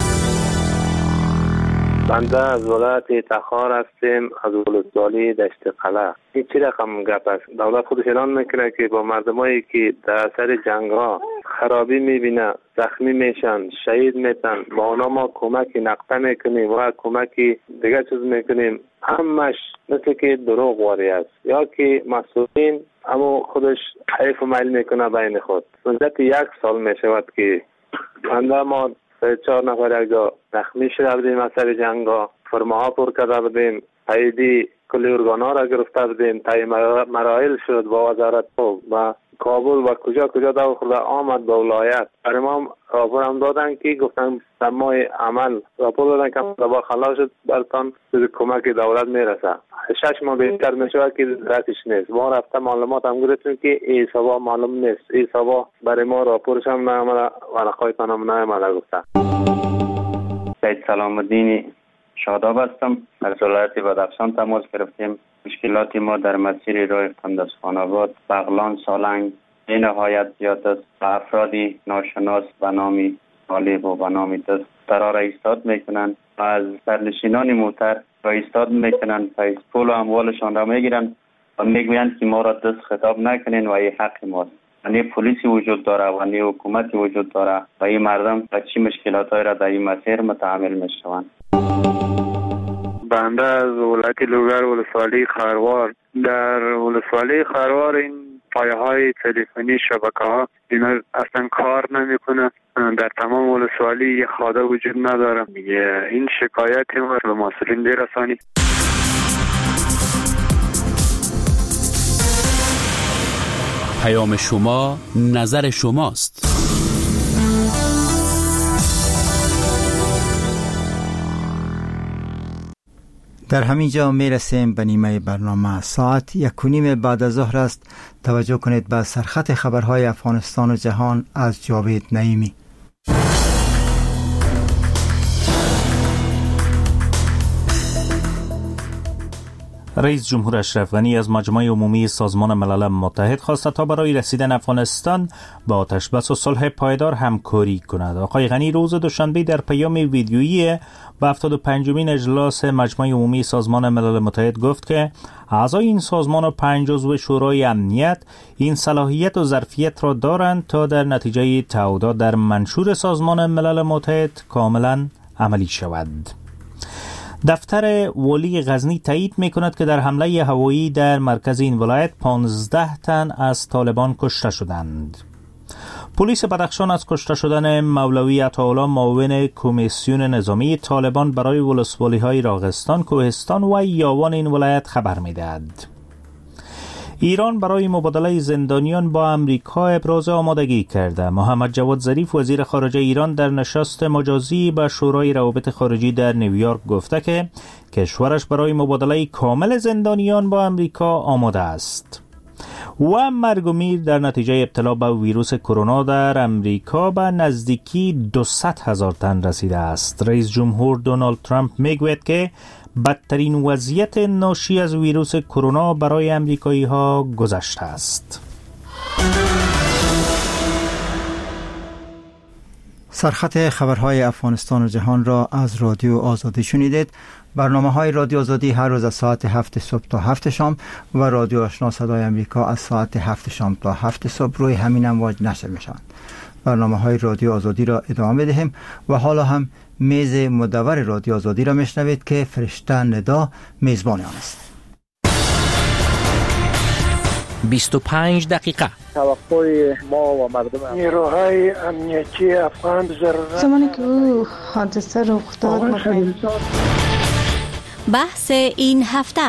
بنده از ولایت تخار هستیم، از ولسوالی دشت قلعه. این چی رقم گپ است؟ دولت خودش اعلان میکنه که با مردمایی که در سر جنگ ها خرابی میبینه، زخمی میشن، شهید میشن، با اونا ما کمکی نقطه میکنیم و کمکی دیگه چیز میکنیم. همش مثل که دروغ واری است، یا که مسئولین اما خودش حیف و میل میکنه بین خود. مدت یک سال میشود که بنده ما سه چهار نفر یک جا زخمی شده بودیم از سر جنگ ها، فرماها پر کرده بودیم، تاییدی کلی ارگانا را گرفته بودیم، تایی مراحل شد با وزارت و کابل و کجا کجا دو خورده آمد به ولایت. برای ما راپور هم دادن که گفتن در ماه عمل راپور دادن که با خلاص شد برتان کمک دولت میرسه. شش ماه بهتر میشه که رسش نیست. ما رفته معلومات هم گرفتیم که ای سوا معلوم نیست. ای سوا برای ما راپورش هم نامده ورقایتان هم نامده گفته. سید سلام الدین شاداب هستم. از ولایت بدخشان تماس گرفتیم. مشکلات ما در مسیر راه قندزخان آباد، بغلان، سالنگ به نهایت زیاد است. افرادی ناشناس به نام طالب و به نام دست قرار ایستاد میکنند و از سرنشینان موتر را ایستاد میکنند و پول و اموالشان را میگیرند و میگویند که ما را دست خطاب نکنین و این حق ماست. یعنی پلیسی وجود داره و یعنی حکومتی وجود داره و این مردم و چی مشکلاتایی را در این مسیر متحمل میشوند. بنده از ولایت لوگر ولسوالی خروار، در ولسوالی خروار این پایه های تلفنی شبکه ها اینا اصلا کار نمیکنه. در تمام ولسوالی یه خاده وجود نداره. این شکایت ما به مسئولین برسانی. پیام شما نظر شماست. در همین جا می رسیم به نیمه برنامه. ساعت یک و نیم بعد از ظهر است. توجه کنید به سرخط خبرهای افغانستان و جهان از جاوید نعیمی. رئیس جمهور اشرف غنی از مجمع عمومی سازمان ملل متحد خواسته تا برای رسیدن افغانستان با آتش بس و صلح پایدار همکاری کند. آقای غنی روز دوشنبه در پیام ویدیویی به هفتاد و پنجمین اجلاس مجمع عمومی سازمان ملل متحد گفت که اعضای این سازمان و پنج عضو شورای امنیت این صلاحیت و ظرفیت را دارند تا در نتیجه تعهدات در منشور سازمان ملل متحد کاملا عملی شود. دفتر والی غزنی تایید می کند که در حمله هوایی در مرکز این ولایت پانزده تن از طالبان کشته شدند. پلیس بدخشان از کشته شدن مولوی عطاالله معاون کمیسیون نظامی طالبان برای ولسوالی های راغستان، کوهستان و یاوان این ولایت خبر می دهد. ایران برای مبادله زندانیان با امریکا ابراز آمادگی کرده. محمد جواد ظریف وزیر خارجه ایران در نشست مجازی با شورای روابط خارجی در نیویورک گفته که کشورش برای مبادله کامل زندانیان با امریکا آماده است. و مرگ و میر در نتیجه ابتلا به ویروس کرونا در امریکا به نزدیکی دویست هزار تن رسیده است. رئیس جمهور دونالد ترامپ میگوید که بدترین وضعیت ناشی از ویروس کرونا برای امریکایی ها گذشته است. سرخط خبرهای افغانستان و جهان را از رادیو آزادی شنیدید. برنامه های رادیو آزادی هر روز از ساعت هفت صبح تا هفت شام و رادیو آشنا صدای امریکا از ساعت هفت شام تا هفت صبح روی همین امواج نشر می شوند. برنامه های رادیو آزادی را ادامه دهیم و حالا هم میز مدور رادیو آزادی را میشنوید که فرشته ندا میزبان آن است. بیست و پنج دقیقه. توقع ما و مردم نیروهای امنیتی افغان ضرورت زمانی که او حادثه رخ داد بحث این هفته.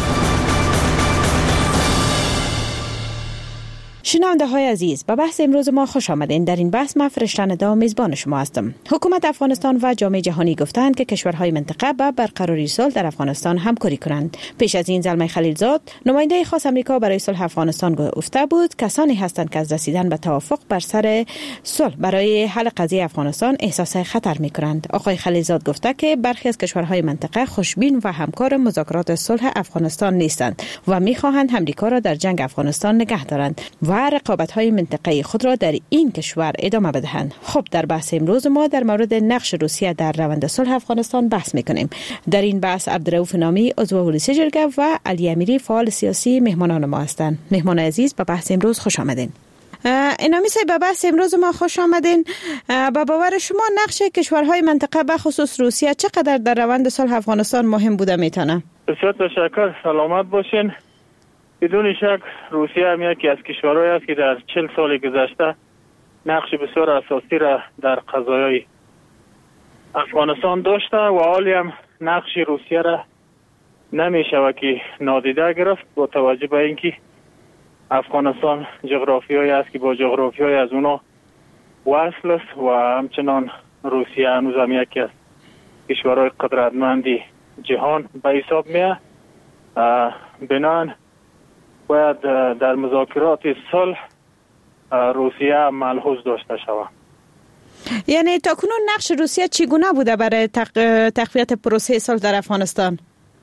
شنونده های عزیز، به بحث امروز ما خوش آمدین. در این بحث من فرشته ندا میزبان شما هستم. حکومت افغانستان و جامعه جهانی گفتند که کشورهای منطقه به برقراری صلح در افغانستان همکاری کنند. پیش از این زلمه خلیلزاد، نماینده خاص آمریکا برای صلح افغانستان گفته بود کسانی هستند که از رسیدن به توافق بر سر صلح برای حل قضیه افغانستان احساس خطر میکنند. آقای خلیلزاد گفته که برخی از کشورهای منطقه خوشبین و همکار مذاکرات صلح افغانستان نیستند و میخواهند امریکا را در جنگ افغانستان نگه دارند و رقابت‌های منطقه‌ای خود را در این کشور ادامه بدهند. خب در بحث امروز ما در مورد نقش روسیه در روند صلح افغانستان بحث می‌کنیم. در این بحث عبدالرؤوف نامی عضو پلیس جرگه و علی امیری فعال سیاسی مهمانان ما هستند. مهمان عزیز به بحث امروز خوش آمدین. اینامی صاحب به بحث امروز ما خوش آمدین. با باور شما نقش کشورهای منطقه به خصوص روسیه چقدر در روند صلح افغانستان مهم بوده میتونه؟ بسیار تشکر، سلامت باشین. بدون شک روسیه هم یکی از کشورهایی است که در چهل سال گذشته نقش بسیار اساسی را در قضایای افغانستان داشته و حالی هم نقش روسیه را نمی شود که نادیده گرفت با توجه به اینکه افغانستان جغرافیایی است که با جغرافیای از اونا وصل است و همچنان روسیه هنوز هم یکی از کشورهای قدرتمندی جهان به حساب میاد. بنان باید در مذاکرات صلح روسیه ملحوظ داشته شود. یعنی تاکنون نقش روسیه چگونه بوده برای تق... تقویت پروسه صلح در افغانستان؟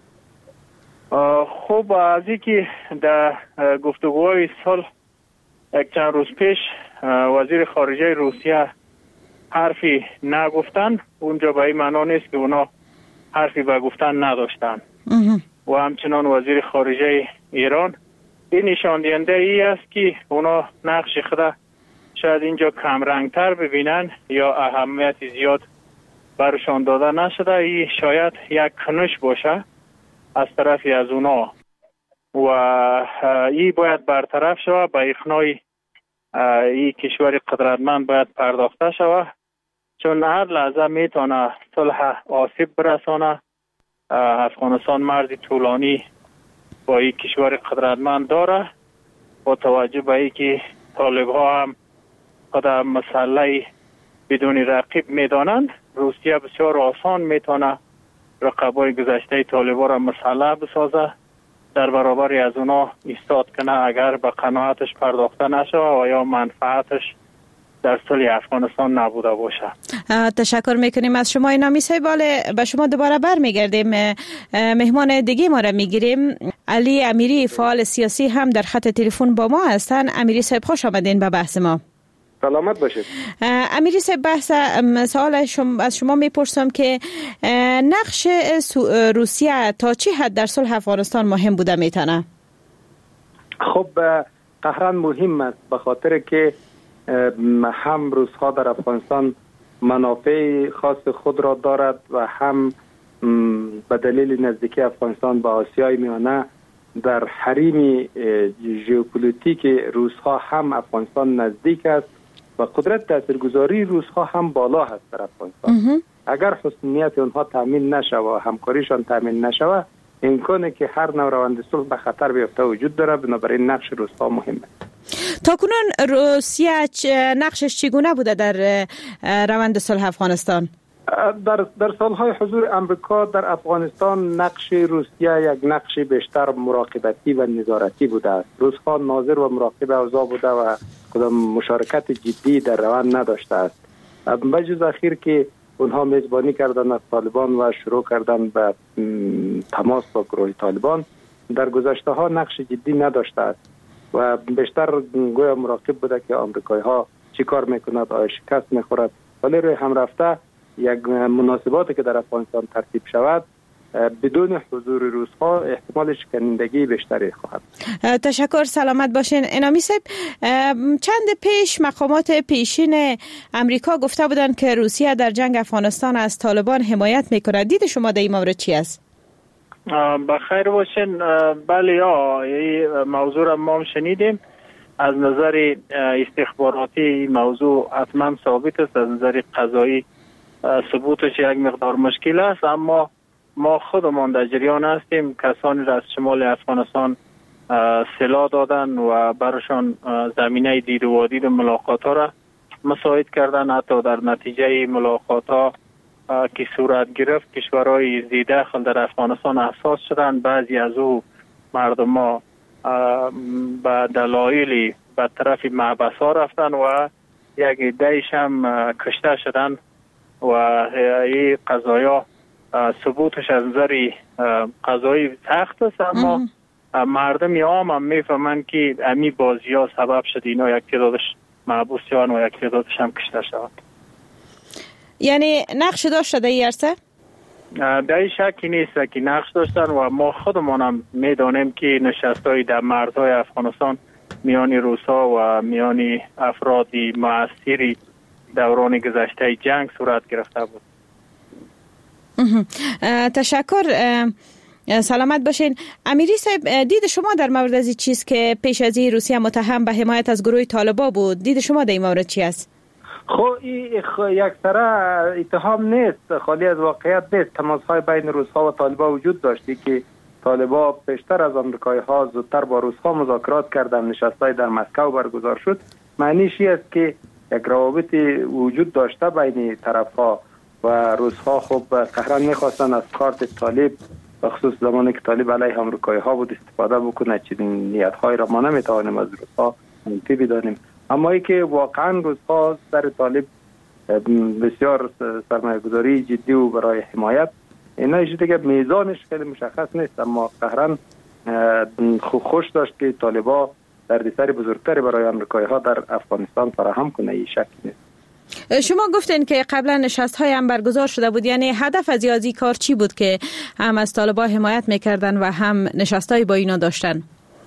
خب از اینکه در گفتگوهای صلح یک چند روز پیش وزیر خارجه روسیه حرفی نگفتن، اونجا به این معنا نیست که اونا حرفی به گفتن نداشتن. و همچنان وزیر خارجه ایران این نشان دهنده ای است که اونا نقش خود شاید اینجا کم رنگتر ببینن یا اهمیت زیاد برشان داده نشده. این شاید یک کنش باشه از طرفی از اونا و این باید برطرف شوه. به اقناع این کشور قدرتمند باید پرداخته شوه، چون هر لحظه میتونه صلح آسیب برسانه. افغانستان مرز طولانی با این کشور قدرتمند داره، با توجه به این که طالب ها هم قدر مسئله بدون رقیب میدانند. روسیه بسیار آسان میتونه رقبای گذشته طالب ها را مسئله بسازه، در برابر از اونا ایستاد کنه اگر به قناعتش پرداخته نشه و یا منفعتش در صلح افغانستان نبوده باشه. تشکر میکنیم از شما اینامی صاحب. به شما دوباره بر میگردیم. مهمان دیگه ما را میگیریم. علی امیری فعال سیاسی هم در خط تلفن با ما هستن. امیری صاحب خوش آمدین به بحث ما. سلامت باشید. امیری صاحب، بحث سوال شما از شما میپرسم که نقش روسیه تا چه حد در صلح افغانستان مهم بوده میتونه؟ خب قهران مهم است، به خاطر که هم روس‌ها در افغانستان منافع خاص خود را دارد و هم به دلیل نزدیکی افغانستان به آسیای میانه در حریم ژئوپلیتیک روس‌ها هم افغانستان نزدیک است و قدرت تاثیرگذاری روس‌ها هم بالا هست در افغانستان. اگر حسنیت اونها تامین نشود و همکاریشان تامین نشود، امکانه که هر نوع روند صلح به خطر بیفته وجود داره. بنابراین نقش روس‌ها مهمه. تا کنون روسیه نقشش چگونه بوده در روند صلح افغانستان؟ در در سالهای حضور امریکا در افغانستان نقش روسیه یک نقش بیشتر مراقبتی و نظارتی بوده است. روس‌ها ناظر و مراقب اوضاع بوده و کدام مشارکت جدی در روند نداشته است. بجز اخیر که اونها میزبانی کردن از طالبان و شروع کردن به تماس با گروه طالبان، در گذشته ها نقش جدی نداشته است و بیشتر گویا مراقب بوده که آمریکایی ها چی کار میکند، آیا شکست میخورد. ولی روی هم رفته یک مناسباتی که در افغانستان ترتیب شود بدون حضور روس‌ها احتمال شکنندگی بیشتری خواهد. تشکر، سلامت باشین. انامی صاحب، چند پیش مقامات پیشین امریکا گفته بودند که روسیه در جنگ افغانستان از طالبان حمایت میکند. دید شما در این مورد چی است؟ بخیر باشین. بله، یا این موضوع را ما شنیدیم. از نظر استخباراتی موضوع حتما ثابت است، از نظر قضایی ثبوتش یک مقدار مشکل است، اما ما خودمان در جریان هستیم. کسانی را از شمال افغانستان سلاح دادن و برشان زمینه دید و دید ملاقات ها را مساعد کردن. حتی در نتیجه ملاقات ها که صورت گرفت کشورهای زی داخل در افغانستان احساس شدن. بعضی از او مردم ها به دلایلی به طرف محبس ها رفتن و یک عده‌ایش هم کشته شدن و این قضایا ثبوتش از نظر قضایی سخت است، اما مردم عام هم میفهمند که امی بازی ها سبب شد اینا یک تعدادش محبوس شدن و یک تعدادش هم کشته شد. یعنی نقش داشته در این عرصه؟ در این شکی نیست که نقش داشتن و ما خودمان هم میدانیم که نشستهای در مرزهای افغانستان میان روسا و میان افرادی مؤثری دوران گذشته جنگ صورت گرفته بود. تشکر، سلامت باشین. امیری صاحب، دید شما در مورد از این چیز که پیش از این روسیه متهم به حمایت از گروه طالبان بود، دید شما در این مورد چی است؟ خب این یک طرح اتهام نیست، خالی از واقعیت نیست. تماس‌های بین روس‌ها و طالبان وجود داشتی که طالبان بیشتر از آمریکایی‌ها زودتر با روس‌ها مذاکرات کردن، نشست‌های در مسکو برگزار شد. معنیش این است که یک روابط وجود داشته بین طرف‌ها و روس‌ها خب قهرن می‌خواستن از کارت طالب به خصوص زمانی که طالب علیه آمریکایی‌ها بود استفاده بکنه. چنین نیت‌هایی را ما نمی‌توانیم از روس‌ها منفی بدانیم، اما ای که واقعا روس‌ها سر طالب بسیار سرمایه‌گذاری جدی و برای حمایت، اینا ایش دیگه میزانش خیلی مشخص نیست، اما قهرن خوش داشت که طالبا دردسر بزرگتری برای آمریکایی‌ها در افغانستان فراهم کنه. این شک نیست. شما گفتین که قبلا نشست‌های هم برگزار شده بود، یعنی هدف از این کار چی بود که هم از طالبان حمایت میکردن و هم نشست‌های با اینا داشتن؟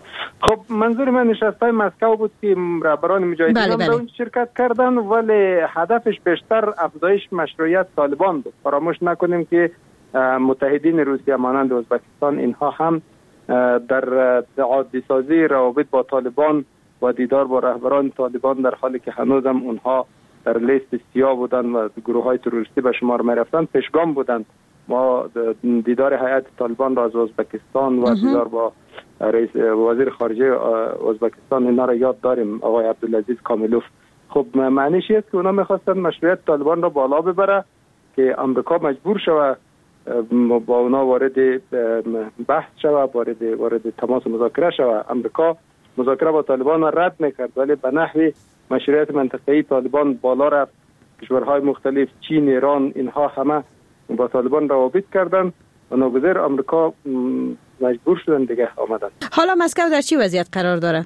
خب منظور من نشستای مسکو بود که رهبران مجاهدین بله هم بله. در اون شرکت کردن، ولی هدفش بیشتر افزایش مشروعیت طالبان بود. فراموش نکنیم که متحدین روسیه مانند ازبکستان اینها هم در عادی سازی روابط با طالبان و دیدار با رهبران طالبان، در حالی که هنوز هم اونها در لیست سیاه بودن و گروه های تروریستی به شمار می رفتن، پیشگام بودند. ما دیدار هیئت طالبان را از ازبکستان و دیدار با رئیس وزیر خارجه ازبکستان اینا را یاد داریم، آقای عبدالعزیز کاملوف. خب معنیش است که اونا میخواستن مشروعیت طالبان را بالا ببره که امریکا مجبور شود با اونا وارد بحث شود، وارد وارد تماس مذاکره شود. امریکا مذاکره با طالبان را رد میکرد، ولی به نحوی مشروعیت منطقه‌ای طالبان بالا رفت. کشورهای مختلف، چین، ایران، اینها همه با طالبان روابط کردن و ناگزیر امریکا مجبور شدن دیگه آمدن. حالا مسکو در چی وضعیت قرار داره؟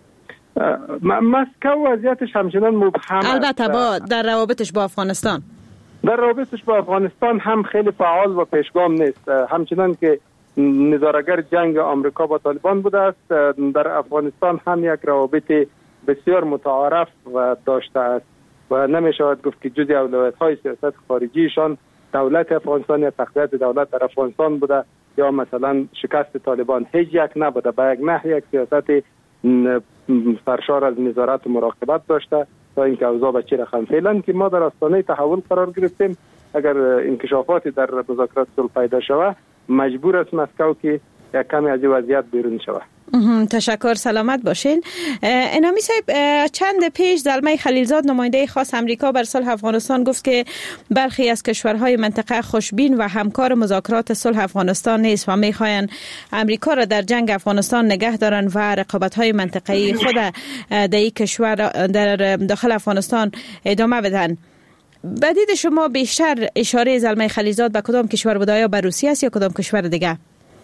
مسکو وضعیتش همچنان مبهم است. البته با در روابطش با افغانستان در روابطش با افغانستان هم خیلی فعال و پیشگام نیست. همچنان که نظاره‌گر جنگ آمریکا با طالبان بوده است، در افغانستان هم یک روابط بسیار متعارف و داشته است و نمی‌شود گفت که جزء اولویت‌های سیاست خارجیشان دولت افغانستان یا تقویت دولت در افغانستان بوده یا مثلا شکست طالبان. هیچ یک نبوده. به یک نحو یک سیاست سرشار از نظارت و مراقبت داشته تا اینکه اوضاع به چه رقم. فعلا که ما در آستانه تحول قرار گرفتیم، اگر انکشافاتی در مذاکرات صلح پیدا شود مجبور است مسکو که یک کمی از وضعیت بیرون شود. تشکر، سلامت باشین. انامی صاحب، چند پیش زلمه خلیلزاد نماینده خاص امریکا بر صلح افغانستان گفت که برخی از کشورهای منطقه خوشبین و همکار مذاکرات صلح افغانستان نیست و میخواین امریکا را در جنگ افغانستان نگه دارن و رقابت‌های منطقه‌ای خود در این کشور در داخل افغانستان ادامه بدن. بدید شما بیشتر اشاره زلمه خلیلزاد به کدام کشور بود؟ آیا به روسیه است یا کدام کشور دیگه؟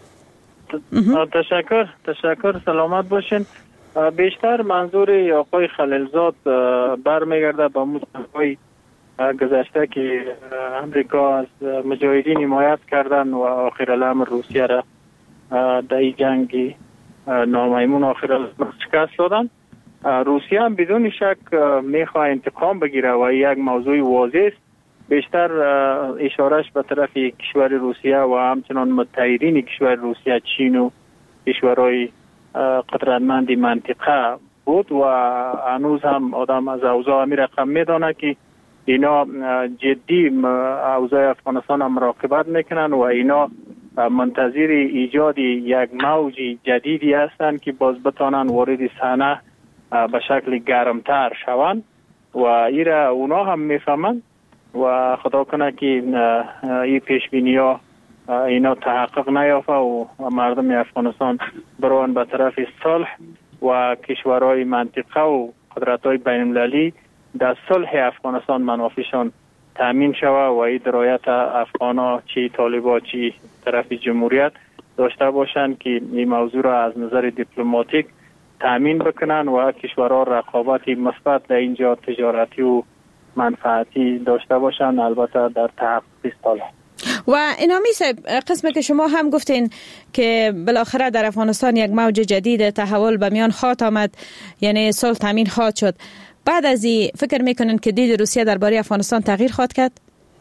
تشکر تشکر سلامت باشین. بیشتر منظور آقای خلیلزاد برمیگرده به مدت‌های گذشته که امریکا از مجاهدین حمایت کردن و آخر الامر روسیه را در این جنگ نامیمون آخر الامر شکست دادن. روسیه هم بدون شک میخواه انتقام بگیره و یک موضوع واضح است. بیشتر اشارش به طرف کشور روسیه و همچنان متحدین کشور روسیه، چین و کشورهای قدرتمند منطقه بود و هنوز هم آدم از اوضاع می رقم می دانه که اینا جدی اوضاع افغانستان هم مراقبت میکنن و اینا منتظر ایجاد یک موج جدیدی هستند که باز بتانن وارد صحنه به شکل گرمتر شوند و ایره اونا هم میفهمند و خدا کنه که این پیشبینی ها اینا تحقق نیافته و مردم افغانستان بروان به طرف صلح و کشورهای منطقه و قدرت‌های بین‌المللی در صلح افغانستان منافعشان تامین شود و این درایت افغانا چی طالبا چی طرف جمهوریت داشته باشند که این موضوع را از نظر دیپلماتیک تامین بکنن و کشورها رقابت مثبت در اینجا تجارتی و منفعتی داشته باشن، البته در تحقق صلح. و انامی صاحب، قسمی که شما هم گفتین که بالاخره در افغانستان یک موج جدید تحول به میان خواهد آمد، یعنی صلح تامین خواهد شد، بعد از این فکر میکنین که دید روسیه درباره افغانستان تغییر خواهد کرد؟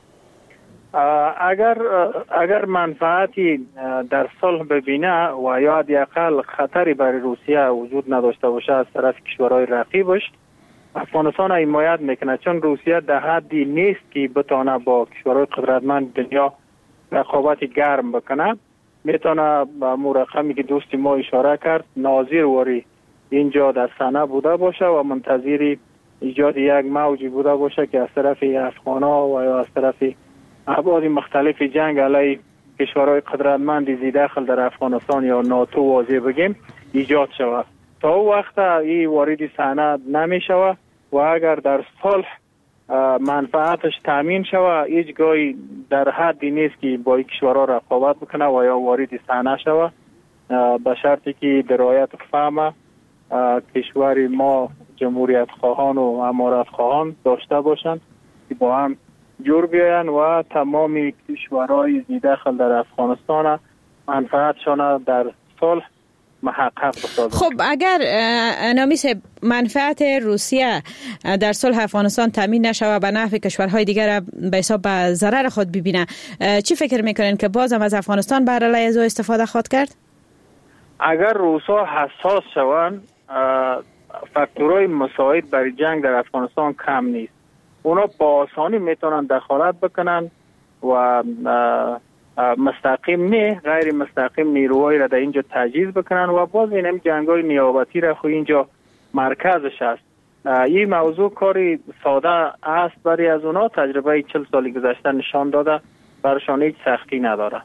اگر اگر منفعتی در صلح ببینه و یا حداقل خطری برای روسیه وجود نداشته باشه از طرف کشورهای رقیبش، افغانستان حمایت میکنه، چون روسیه در حدی نیست که بتونه با کشورهای قدرتمند دنیا رقابت گرم بکنه. میتونه با مرقمی که دوست ما اشاره کرد ناظر وری اینجا در صحنه بوده باشه و منتظر ایجاد یک موجی بوده باشه که از طرف افغانا و یا از طرف ابعاد مختلف جنگ علیه کشورهای قدرتمند زی داخل در افغانستان یا ناتو واضح بگیم ایجاد شود. تا او وقت این وارد صحنه نمی شود و اگر در صلح منفعتش تامین شود، هیچ گاهی در حدی نیست که با کشورها رقابت بکنه و یا وارد صحنه شود، به شرطی که درایت فهم کشور ما جمهوریت خواهان و امارت خواهان داشته باشند که با هم جور بیاین و تمام کشورهای زی داخل در افغانستان منفعتشان در صلح محقق بسازند. خب اگر نامی صاحب منفعت روسیه در صلح افغانستان تامین نشه و به نفع کشورهای دیگر به حساب به ضرر خود ببینه، چی فکر میکنین که بازم از افغانستان بر علیه از او استفاده خواهد کرد؟ اگر روسا حساس شوند، فاکتورهای مساعد برای جنگ در افغانستان کم نیست. اونا با آسانی میتونن دخالت بکنن و مستقیم نه غیر مستقیم نیروهایی را در اینجا تجهیز بکنن و باز این هم جنگ‌های نیابتی را خو اینجا مرکزش است. این موضوع کاری ساده است برای از اونا. تجربه چهل سال گذشته نشان داده برشان هیچ سختی نداره.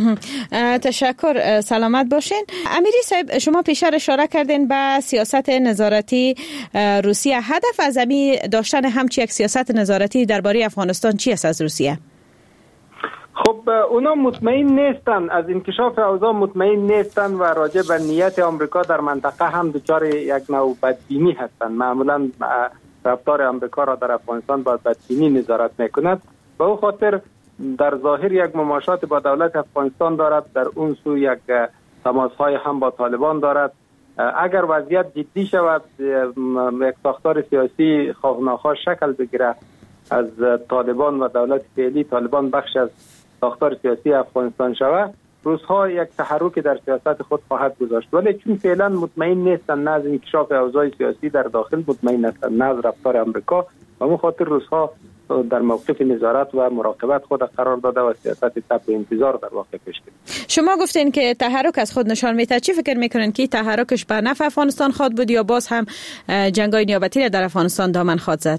تشکر، سلامت باشین. امیری صاحب، شما پیشتر اشاره کردین به سیاست نظارتی روسیه. هدف از امی داشتن همچی یک سیاست نظارتی درباره افغانستان چی است از روسیه؟ خب اونا مطمئن نیستن از انکشاف اوضاع، مطمئن نیستن و راجع به نیت آمریکا در منطقه هم دچار یک نوع بدبینی هستند. معمولا رفتار آمریکا را در افغانستان با بدبینی نظارت میکند. به او خاطر در ظاهر یک مماشات با دولت افغانستان دارد، در اون سو یک تماس‌های هم با طالبان دارد. اگر وضعیت جدی شود، یک ساختار سیاسی خواه ناخواه شکل بگیره از طالبان و دولت فعلی، طالبان بخش از ساختار سیاسی افغانستان شود، روزها یک تحرک در سیاست خود خواهد گذاشت. ولی چون فعلا مطمئن نیستن نه از انکشاف اوضاع سیاسی در داخل، مطمئن نیستن نه از رفتار آمریکا، و به خاطر روزها در موقف نظارت و مراقبت خود قرار داده و سیاست تب و انتظار در واقع پیش گرفته. شما گفتین که تحرک از خود نشان میده. چی فکر میکنین که تحرکش به نفع افغانستان خواهد بود یا باز هم جنگ‌های نیابتی در افغانستان دامن خواهد زد؟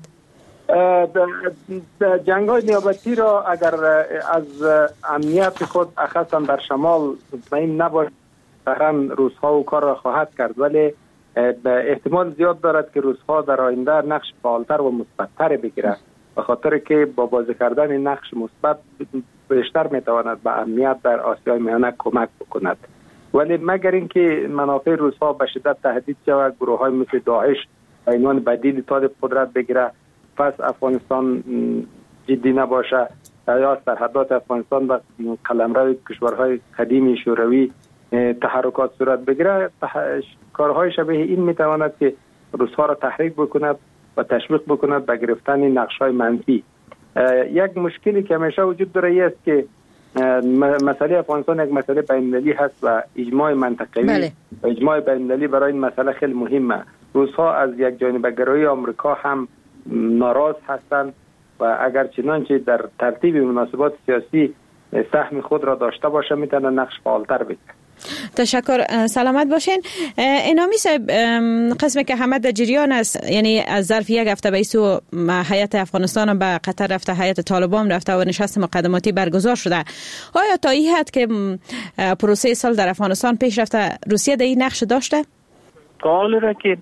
جنگ‌های نیابتی را اگر از امنیت خود اخصا در شمال مطمئن نباشد، تهران روزها و کار را خواهد کرد، ولی احتمال زیاد دارد که روزها در آینده نقش فعالتر و مثبت‌تر بگیرد، به خاطر که با بازی کردن نقش مثبت بیشتر میتواند به امنیت در آسیای میانه کمک بکند. ولی مگر اینکه منافع روس‌ها به شدت تهدید شود، گروه‌های مثل داعش به عنوان بدیل تاد قدرت بگیره، پس افغانستان جدی نباشه یا سرحدات افغانستان و قلمرو کشورهای قدیمی شوروی تحرکات صورت بگیره، کارهای شبیه این میتواند که روس‌ها را تحریک بکند و تشویق بکند به گرفتن نقش‌های منفی. یک مشکلی که همیشه وجود داره است که مسئله افغانستان یک مسئله بین‌المللی هست و اجماع منطقه‌ای بله. و اجماع بین‌المللی برای این مسئله خیلی مهمه. روس‌ها از یک جانبه‌گرایی آمریکا هم ناراض هستند و اگر چنانچه در ترتیب مناسبات سیاسی سهم خود را داشته باشه میتونه نقش فعالتر بگیره. تشکر، سلامت باشین. انامی صاحب، قسمی که همه در جریان است، یعنی از ظرف یک هفته به ایسو هیئت افغانستان به قطر رفته، هیئت طالبان رفته و نشست مقدماتی برگزار شده. آیا تا این حد که پروسه صلح در افغانستان پیش رفته، روسیه در این نقش داشته؟ قال را که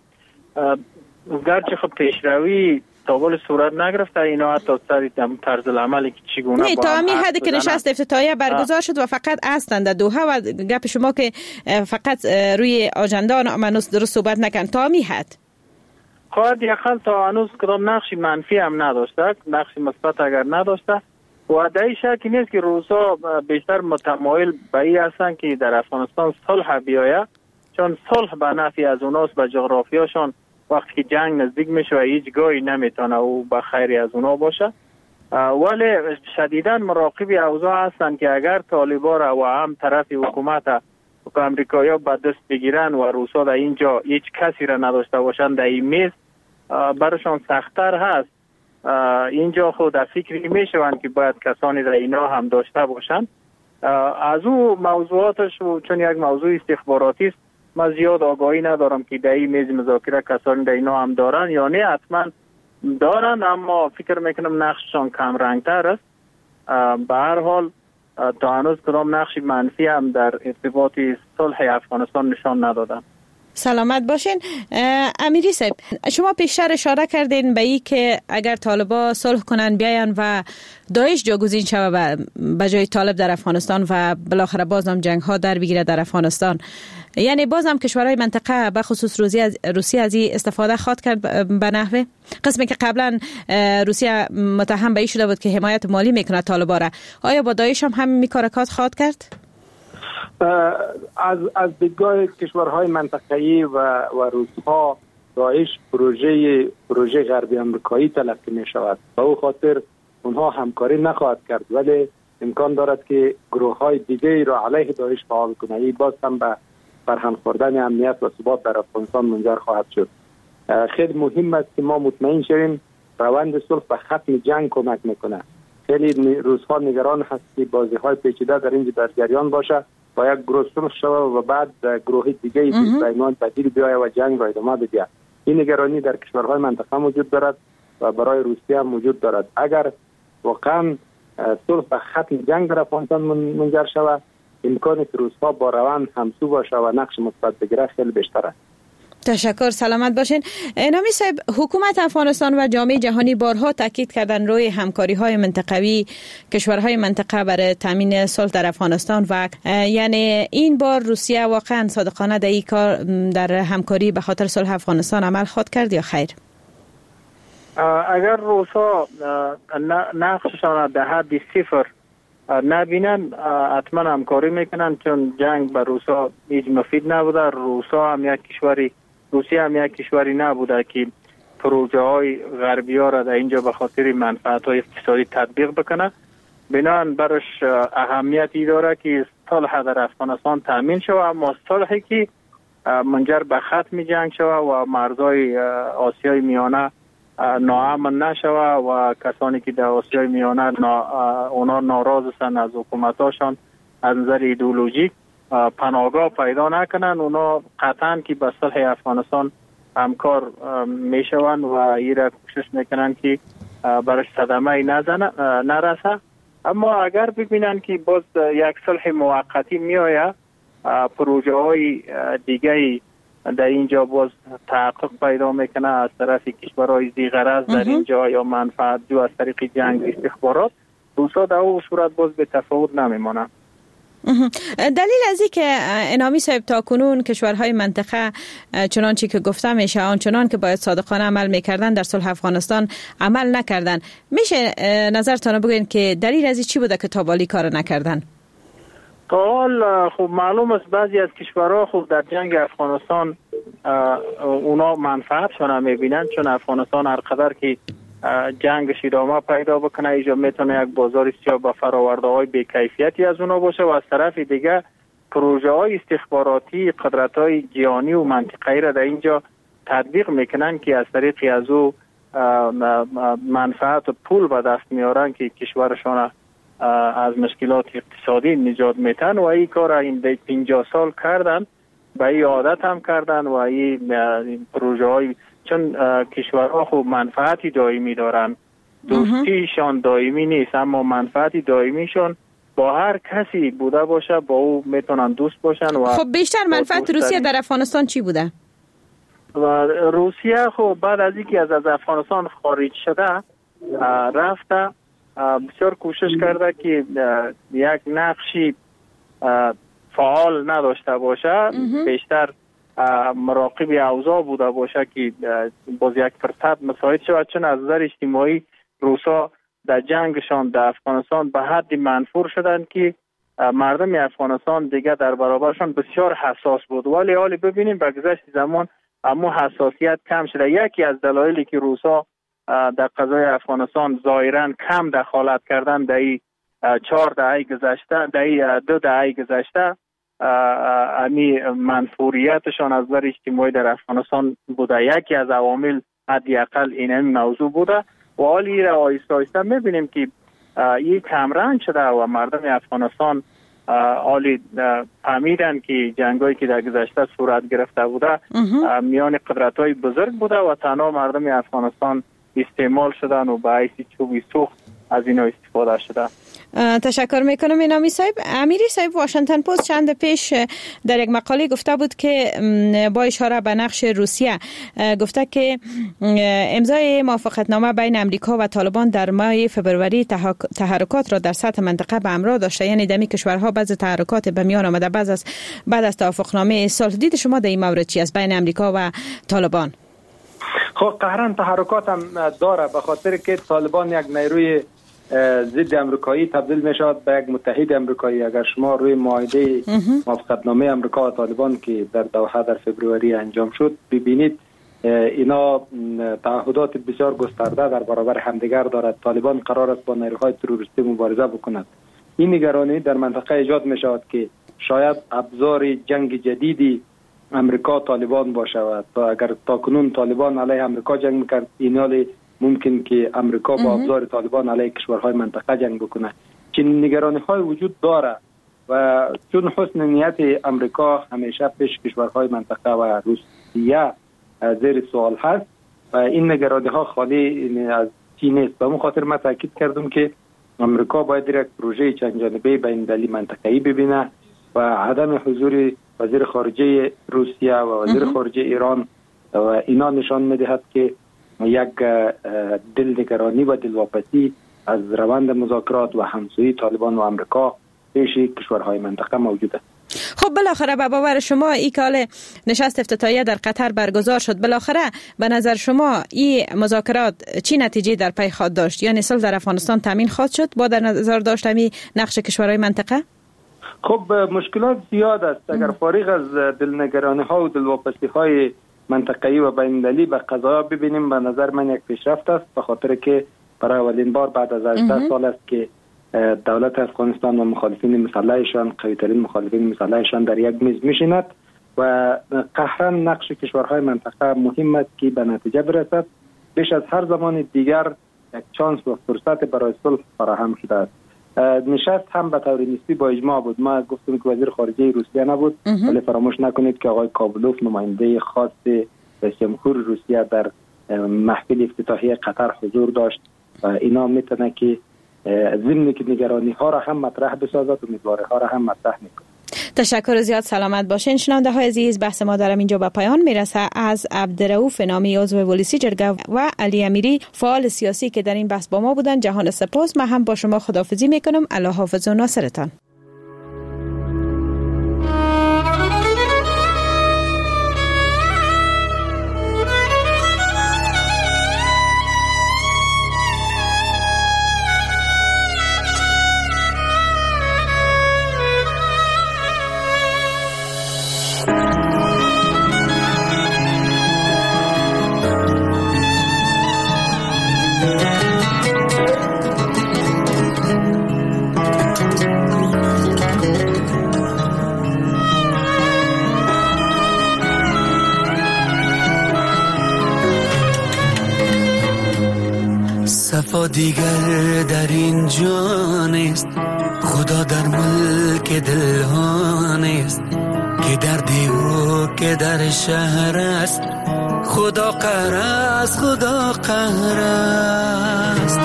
گرچه خب پیشروی تابل صورت نگرفته، اینا حتی سری طرز العملی که چگونه نه تا همین حدی که نشست افتتاحیه برگزار شد و فقط هستند در دوحه و گپ شما که فقط روی آژانده هنوز درست صحبت نکن، تا همین حد خواهد یقل تا هنوز کدام نقشی منفی هم نداشته، نقشی مثبت اگر نداشته و در این شکی نیست که روسا بیشتر متمایل به این هستند که در افغانستان صلح بیاید، چون صلح به نفع از اوناست، به جغرافیاشون وقتی که جنگ نزدیک میشه و هیچ گاهی نمیتونه او به خیری از اونا باشه. ولی شدیداً مراقب اوضاع هستند که اگر طالبان را و هم طرف حکومت امریکایی به دست بگیرن و روسا در اینجا هیچ کسی را نداشته باشند در این میز، برشان سخت‌تر هست. اینجا خود در فکری میشوند که باید کسانی را اینا هم داشته باشند. از او موضوعاتش چون یک موضوع استخباراتی است، من زیاد آگاهی ندارم که در این میز مذاکره کسانی در اینا هم دارن یا نه. حتما دارن، اما فکر میکنم نقششان کم رنگتر است. به هر حال تا هنوز کدام نقشی منفی هم در ارتباط صلح افغانستان نشان ندادن. سلامت باشین. امیری صاحب، شما پیشتر اشاره کردین به این که اگر طالبا صلح کنن بیاین و داعش جاگزین شود به جای طالب در افغانستان و بالاخره باز هم جنگ ها در بگیره در افغانستان، یعنی باز هم کشورهای منطقه به خصوص روسیه از این استفاده خواهد کرد به نحوه قسمی که قبلا روسیه متهم به این شده بود که حمایت مالی میکنه طالبا را، آیا با داعش هم همین کارکات خواهد کرد؟ از از دیدگاه کشورهای منطقه‌ای و و روس‌ها داعش پروژه پروژه غربی آمریکایی تلقی می شود. به او خاطر اونها همکاری نخواهد کرد، ولی امکان دارد که گروه‌های دیگری را علیه داعش فعال کنه. این باز هم به برهم خوردن امنیت و ثبات در افغانستان منجر خواهد شد. خیلی مهم است که ما مطمئن شویم روند صلح به ختم جنگ کمک میکنه. خیلی روزها نگران هست که بازی‌های پیچیده در اینجا در جریان باشه و یک گروه صلح شود و بعد گروه دیگه بی‌پیمان بدیل بیاید و جنگ را ادامه بده. این نگرانی در کشورهای منطقه موجود دارد و برای روسیه هم موجود دارد. اگر واقعا صلح به ختم جنگ در افغانستان منجر شود، امکانی که روس‌ها با روند همسو باشه و نقش مثبت بگیره خیلی بیشتر است. تشکر، سلامت باشین. نامی صاحب، حکومت افغانستان و جامعه جهانی بارها تاکید کردن روی همکاری‌های منطقوی کشورهای منطقه برای تامین صلح در افغانستان و یعنی این بار روسیه واقعا صادقانه در این کار در همکاری به خاطر صلح افغانستان عمل خواهد کرد یا خیر؟ اگر روسا نقششان در حد صفر نبینن حتما همکاری میکنن، چون جنگ به روسا هیچ مفید نبوده. روسا هم یک کشوری روسیه هم یک کشوری نبوده که پروژه های غربی ها را در اینجا به خاطر منفعت های اقتصادی تطبیق بکنه. بنابراین برش اهمیتی داره که صلح در افغانستان تامین شود، اما صلحی که منجر به ختم جنگ شود و مرزهای آسیای میانه ناامن نشود و کسانی که در آسیای میانه نا اونا ناراض هستند از حکومتاشان از نظر ایدئولوژیک پناهگاه پیدا نکنن، اونا قطعا که به صلح افغانستان همکار میشوند و این را کوشش میکنن که برش صدمه نزنه نرسه. اما اگر ببینن که باز یک صلح موقتی میآید، پروژه های دیگه در اینجا باز تحقق پیدا میکنه از طرف کشورهای ذی‌غرض در اینجا یا منفعت جو از طریق جنگ استخبارات، روسا در اون صورت باز به تفاوت نمیمانه. دلیل از این که انامی صاحب تا کنون کشورهای منطقه چنانچه که گفته میشه آنچنان که باید صادقانه عمل میکردن در صلح افغانستان عمل نکردن، میشه نظرتان بگوین که دلیل از این چی بوده که تا بالی کار نکردن؟ تا حال خب معلوم است بعضی از کشورها خب در جنگ افغانستان اونا منفعتشون هم میبینن، چون افغانستان هر قدر که جنگش ادامه پیدا بکنه اینجا میتونه یک بازار سیاه با فراورده های بی‌کیفیتی از اونا باشه و از طرف دیگه پروژه های استخباراتی قدرت های جهانی و منطقه‌ای را در اینجا تطبیق میکنن که از طریق از او منفعت و پول به دست میارن که کشورشان از مشکلات اقتصادی نجات میتن و این کار این پنجاه سال کردن، به این عادت هم کردن و این پروژه های، چون کشورها خوب منفعتی دائمی دارن، دوستیشان دائمی نیست اما منفعتی دائمیشون با هر کسی بوده باشه با او میتونن دوست باشن. و خب بیشتر منفعت روسیه در افغانستان چی بوده؟ و روسیه خب بعد از اینکه از از افغانستان خارج شده رفته بسیار کوشش کرده که یک نقشی فعال نداشته باشه، بیشتر مراقب اوضاع بوده باشه که باز یک فرصت مساعد شود، چون از نظر اجتماعی روسا در جنگشان در افغانستان به حدی منفور شدند که مردم افغانستان دیگه در برابرشان بسیار حساس بود. ولی حالی ببینیم به گذشت زمان اما حساسیت کم شده. یکی از دلایلی که روسا در قضای افغانستان ظاهرا کم دخالت کردن در این چهار دهه گذشته، در این دو دهه گذشته، امی منفوریتشان از نظر اجتماعی در افغانستان بوده. یکی از عوامل حداقل این موضوع بوده و حالی را آیسته آیسته میبینیم که این کمرنگ شده و مردم افغانستان حالی فهمیدن که جنگایی که در گذشته صورت گرفته بوده میان قدرت‌های بزرگ بوده و تنها مردم افغانستان استعمال شدن و به حیث چوبی سوخت از اینا استفاده شده. تشکر میکنم انامی صاحب. امیری صاحب واشنگتن پست چند پیش در یک مقاله گفته بود که با اشاره به نقش روسیه گفته که امضای موافقتنامه بین امریکا و طالبان در ماه فبروری تحرکات را در سطح منطقه به همراه داشته، یعنی دمی کشورها بعض تحرکات به میان آمده بعد از بعد از توافقنامه صلح. دید شما در این مورد چی است بین امریکا و طالبان؟ خب قهرن تحرکات هم داره، به خاطر که طالبان یک نیروی ضد امریکایی تبدیل می شود به یک متحد امریکایی. اگر شما روی معاهده موافقتنامه امریکا و طالبان که در دوحه در فوریه انجام شد ببینید، اینا تعهدات بسیار گسترده در برابر همدیگر دارد. طالبان قرار است با نیروهای تروریستی مبارزه بکند. این نگرانی در منطقه ایجاد می شود که شاید ابزار جنگ جدیدی امریکا طالبان باشه و اگر تاکنون طالبان علیه امریکا جنگ میکرد، این حال ممکن که امریکا با ابزار طالبان علیه کشورهای منطقه جنگ بکنه. چنین نگرانی های وجود داره و چون حسن نیت امریکا همیشه پیش کشورهای منطقه و روسیه زیر سوال هست و این نگرانی ها خالی از چین نیست. به اون خاطر ما تاکید کردم که امریکا باید یک پروژه چند جانبه بین المللی منطقه‌ای ببینه و عدم حضور وزیر خارجه روسیه و وزیر خارجه ایران و اینا نشان می‌دهد که یک دلنگرانی و دلواپسی از روند مذاکرات و همسویی طالبان و امریکا پیش کشورهای منطقه موجود است. خب بالاخره به باور شما این کال نشست افتتاحیه در قطر برگزار شد، بالاخره به نظر شما این مذاکرات چی نتیجه در پی خواهد داشت؟ یعنی صلح در افغانستان تامین خواهد شد با در نظر داشتن نقش کشورهای منطقه؟ خب مشکلات زیاد است. اگر فارغ از دلنگرانی ها و دلواپسی های منطقه‌ای و بین‌المللی به قضایا ببینیم، به نظر من یک پیشرفت است، به خاطر که برای اولین بار بعد از هجده سال است که دولت افغانستان و مخالفین مسلحشان، قوی‌ترین مخالفین مسلحشان در یک میز میشیند و قهرا نقش کشورهای منطقه مهم است که به نتیجه برسد. بیش از هر زمان دیگر یک چانس و فرصت برای صلح فراهم شده است. نشست هم به طور نسبی با اجماع بود. ما گفتم که وزیر خارجه روسیه نبود، ولی فراموش نکنید که آقای کابلوف نماینده خاص رئیس جمهور روسیه در محفل افتتاحیه قطر حضور داشت و اینا میتونه که ضمن که نگرانی ها را هم مطرح بسازد و امیدواری ها را هم مطرح میکنه. تشکر زیاد، سلامت باشین. شنونده های عزیز، بحث ما در اینجا به پایان میرسه. از عبدالرؤوف نامی عضو پلیسی جرگه و علی امیری فعال سیاسی که در این بحث با ما بودن جهان سپاس. من هم با شما خداحافظی میکنم. الله حافظ و ناصرتان. صفا دیگر در این جان است، خدا در ملک دل ها نیست، که در دیو که در شهر است، خدا قهر است، خدا قهر است.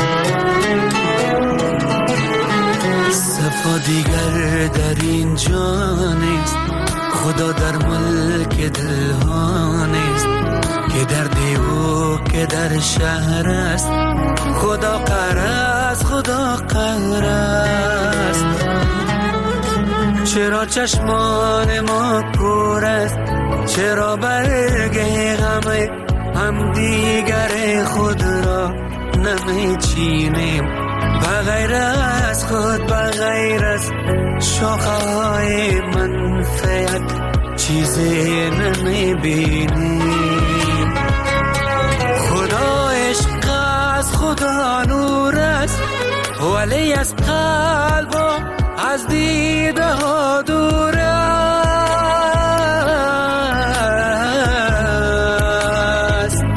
صفا دیگر در این جان است، خدا در ملک دل ها نیست، که در دیو که در شهر است، خدا قهر است، خدا قهر است. چرا چشمان ما کور است، چرا برگ غم هم دیگر خود را نمی چینیم، بغیر از خود بغیر از شاخه‌های منفعت چیزی نمی بینیم. خدا عشق است، خدا نور است، ولی از قلب و از دیده ها دور است.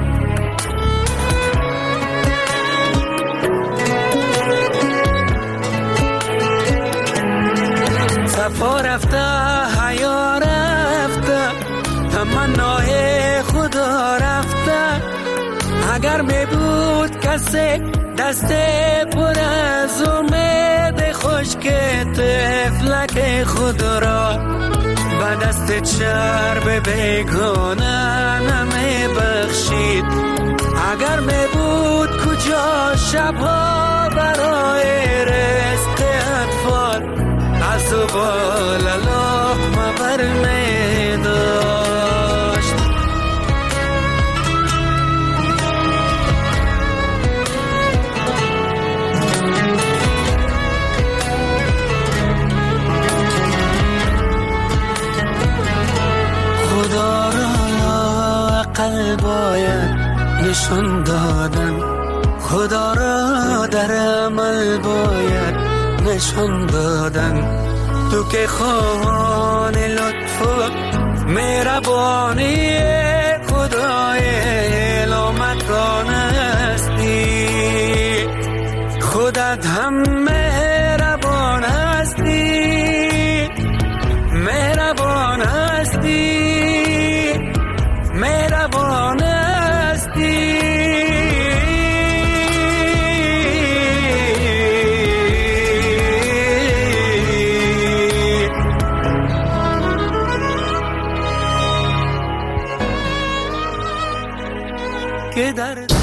صفا رفته، حیا رفته، تمنای خدا رفته. اگر می بود کسی دست پر از امید خشک طفلک خود را به دست چرب بیگانه نمی بخشید. اگر می بود کجا شبها برای رزق اطفال از زبال لقمه بر می داشت. نشان دادن، خدا را در عمل باید نشان دادن. تو که خواهان لطف و مهربانی خدای علامتان هستی، خودت هم مهربان هستی، مهربان هستی، مهربان هستی. که در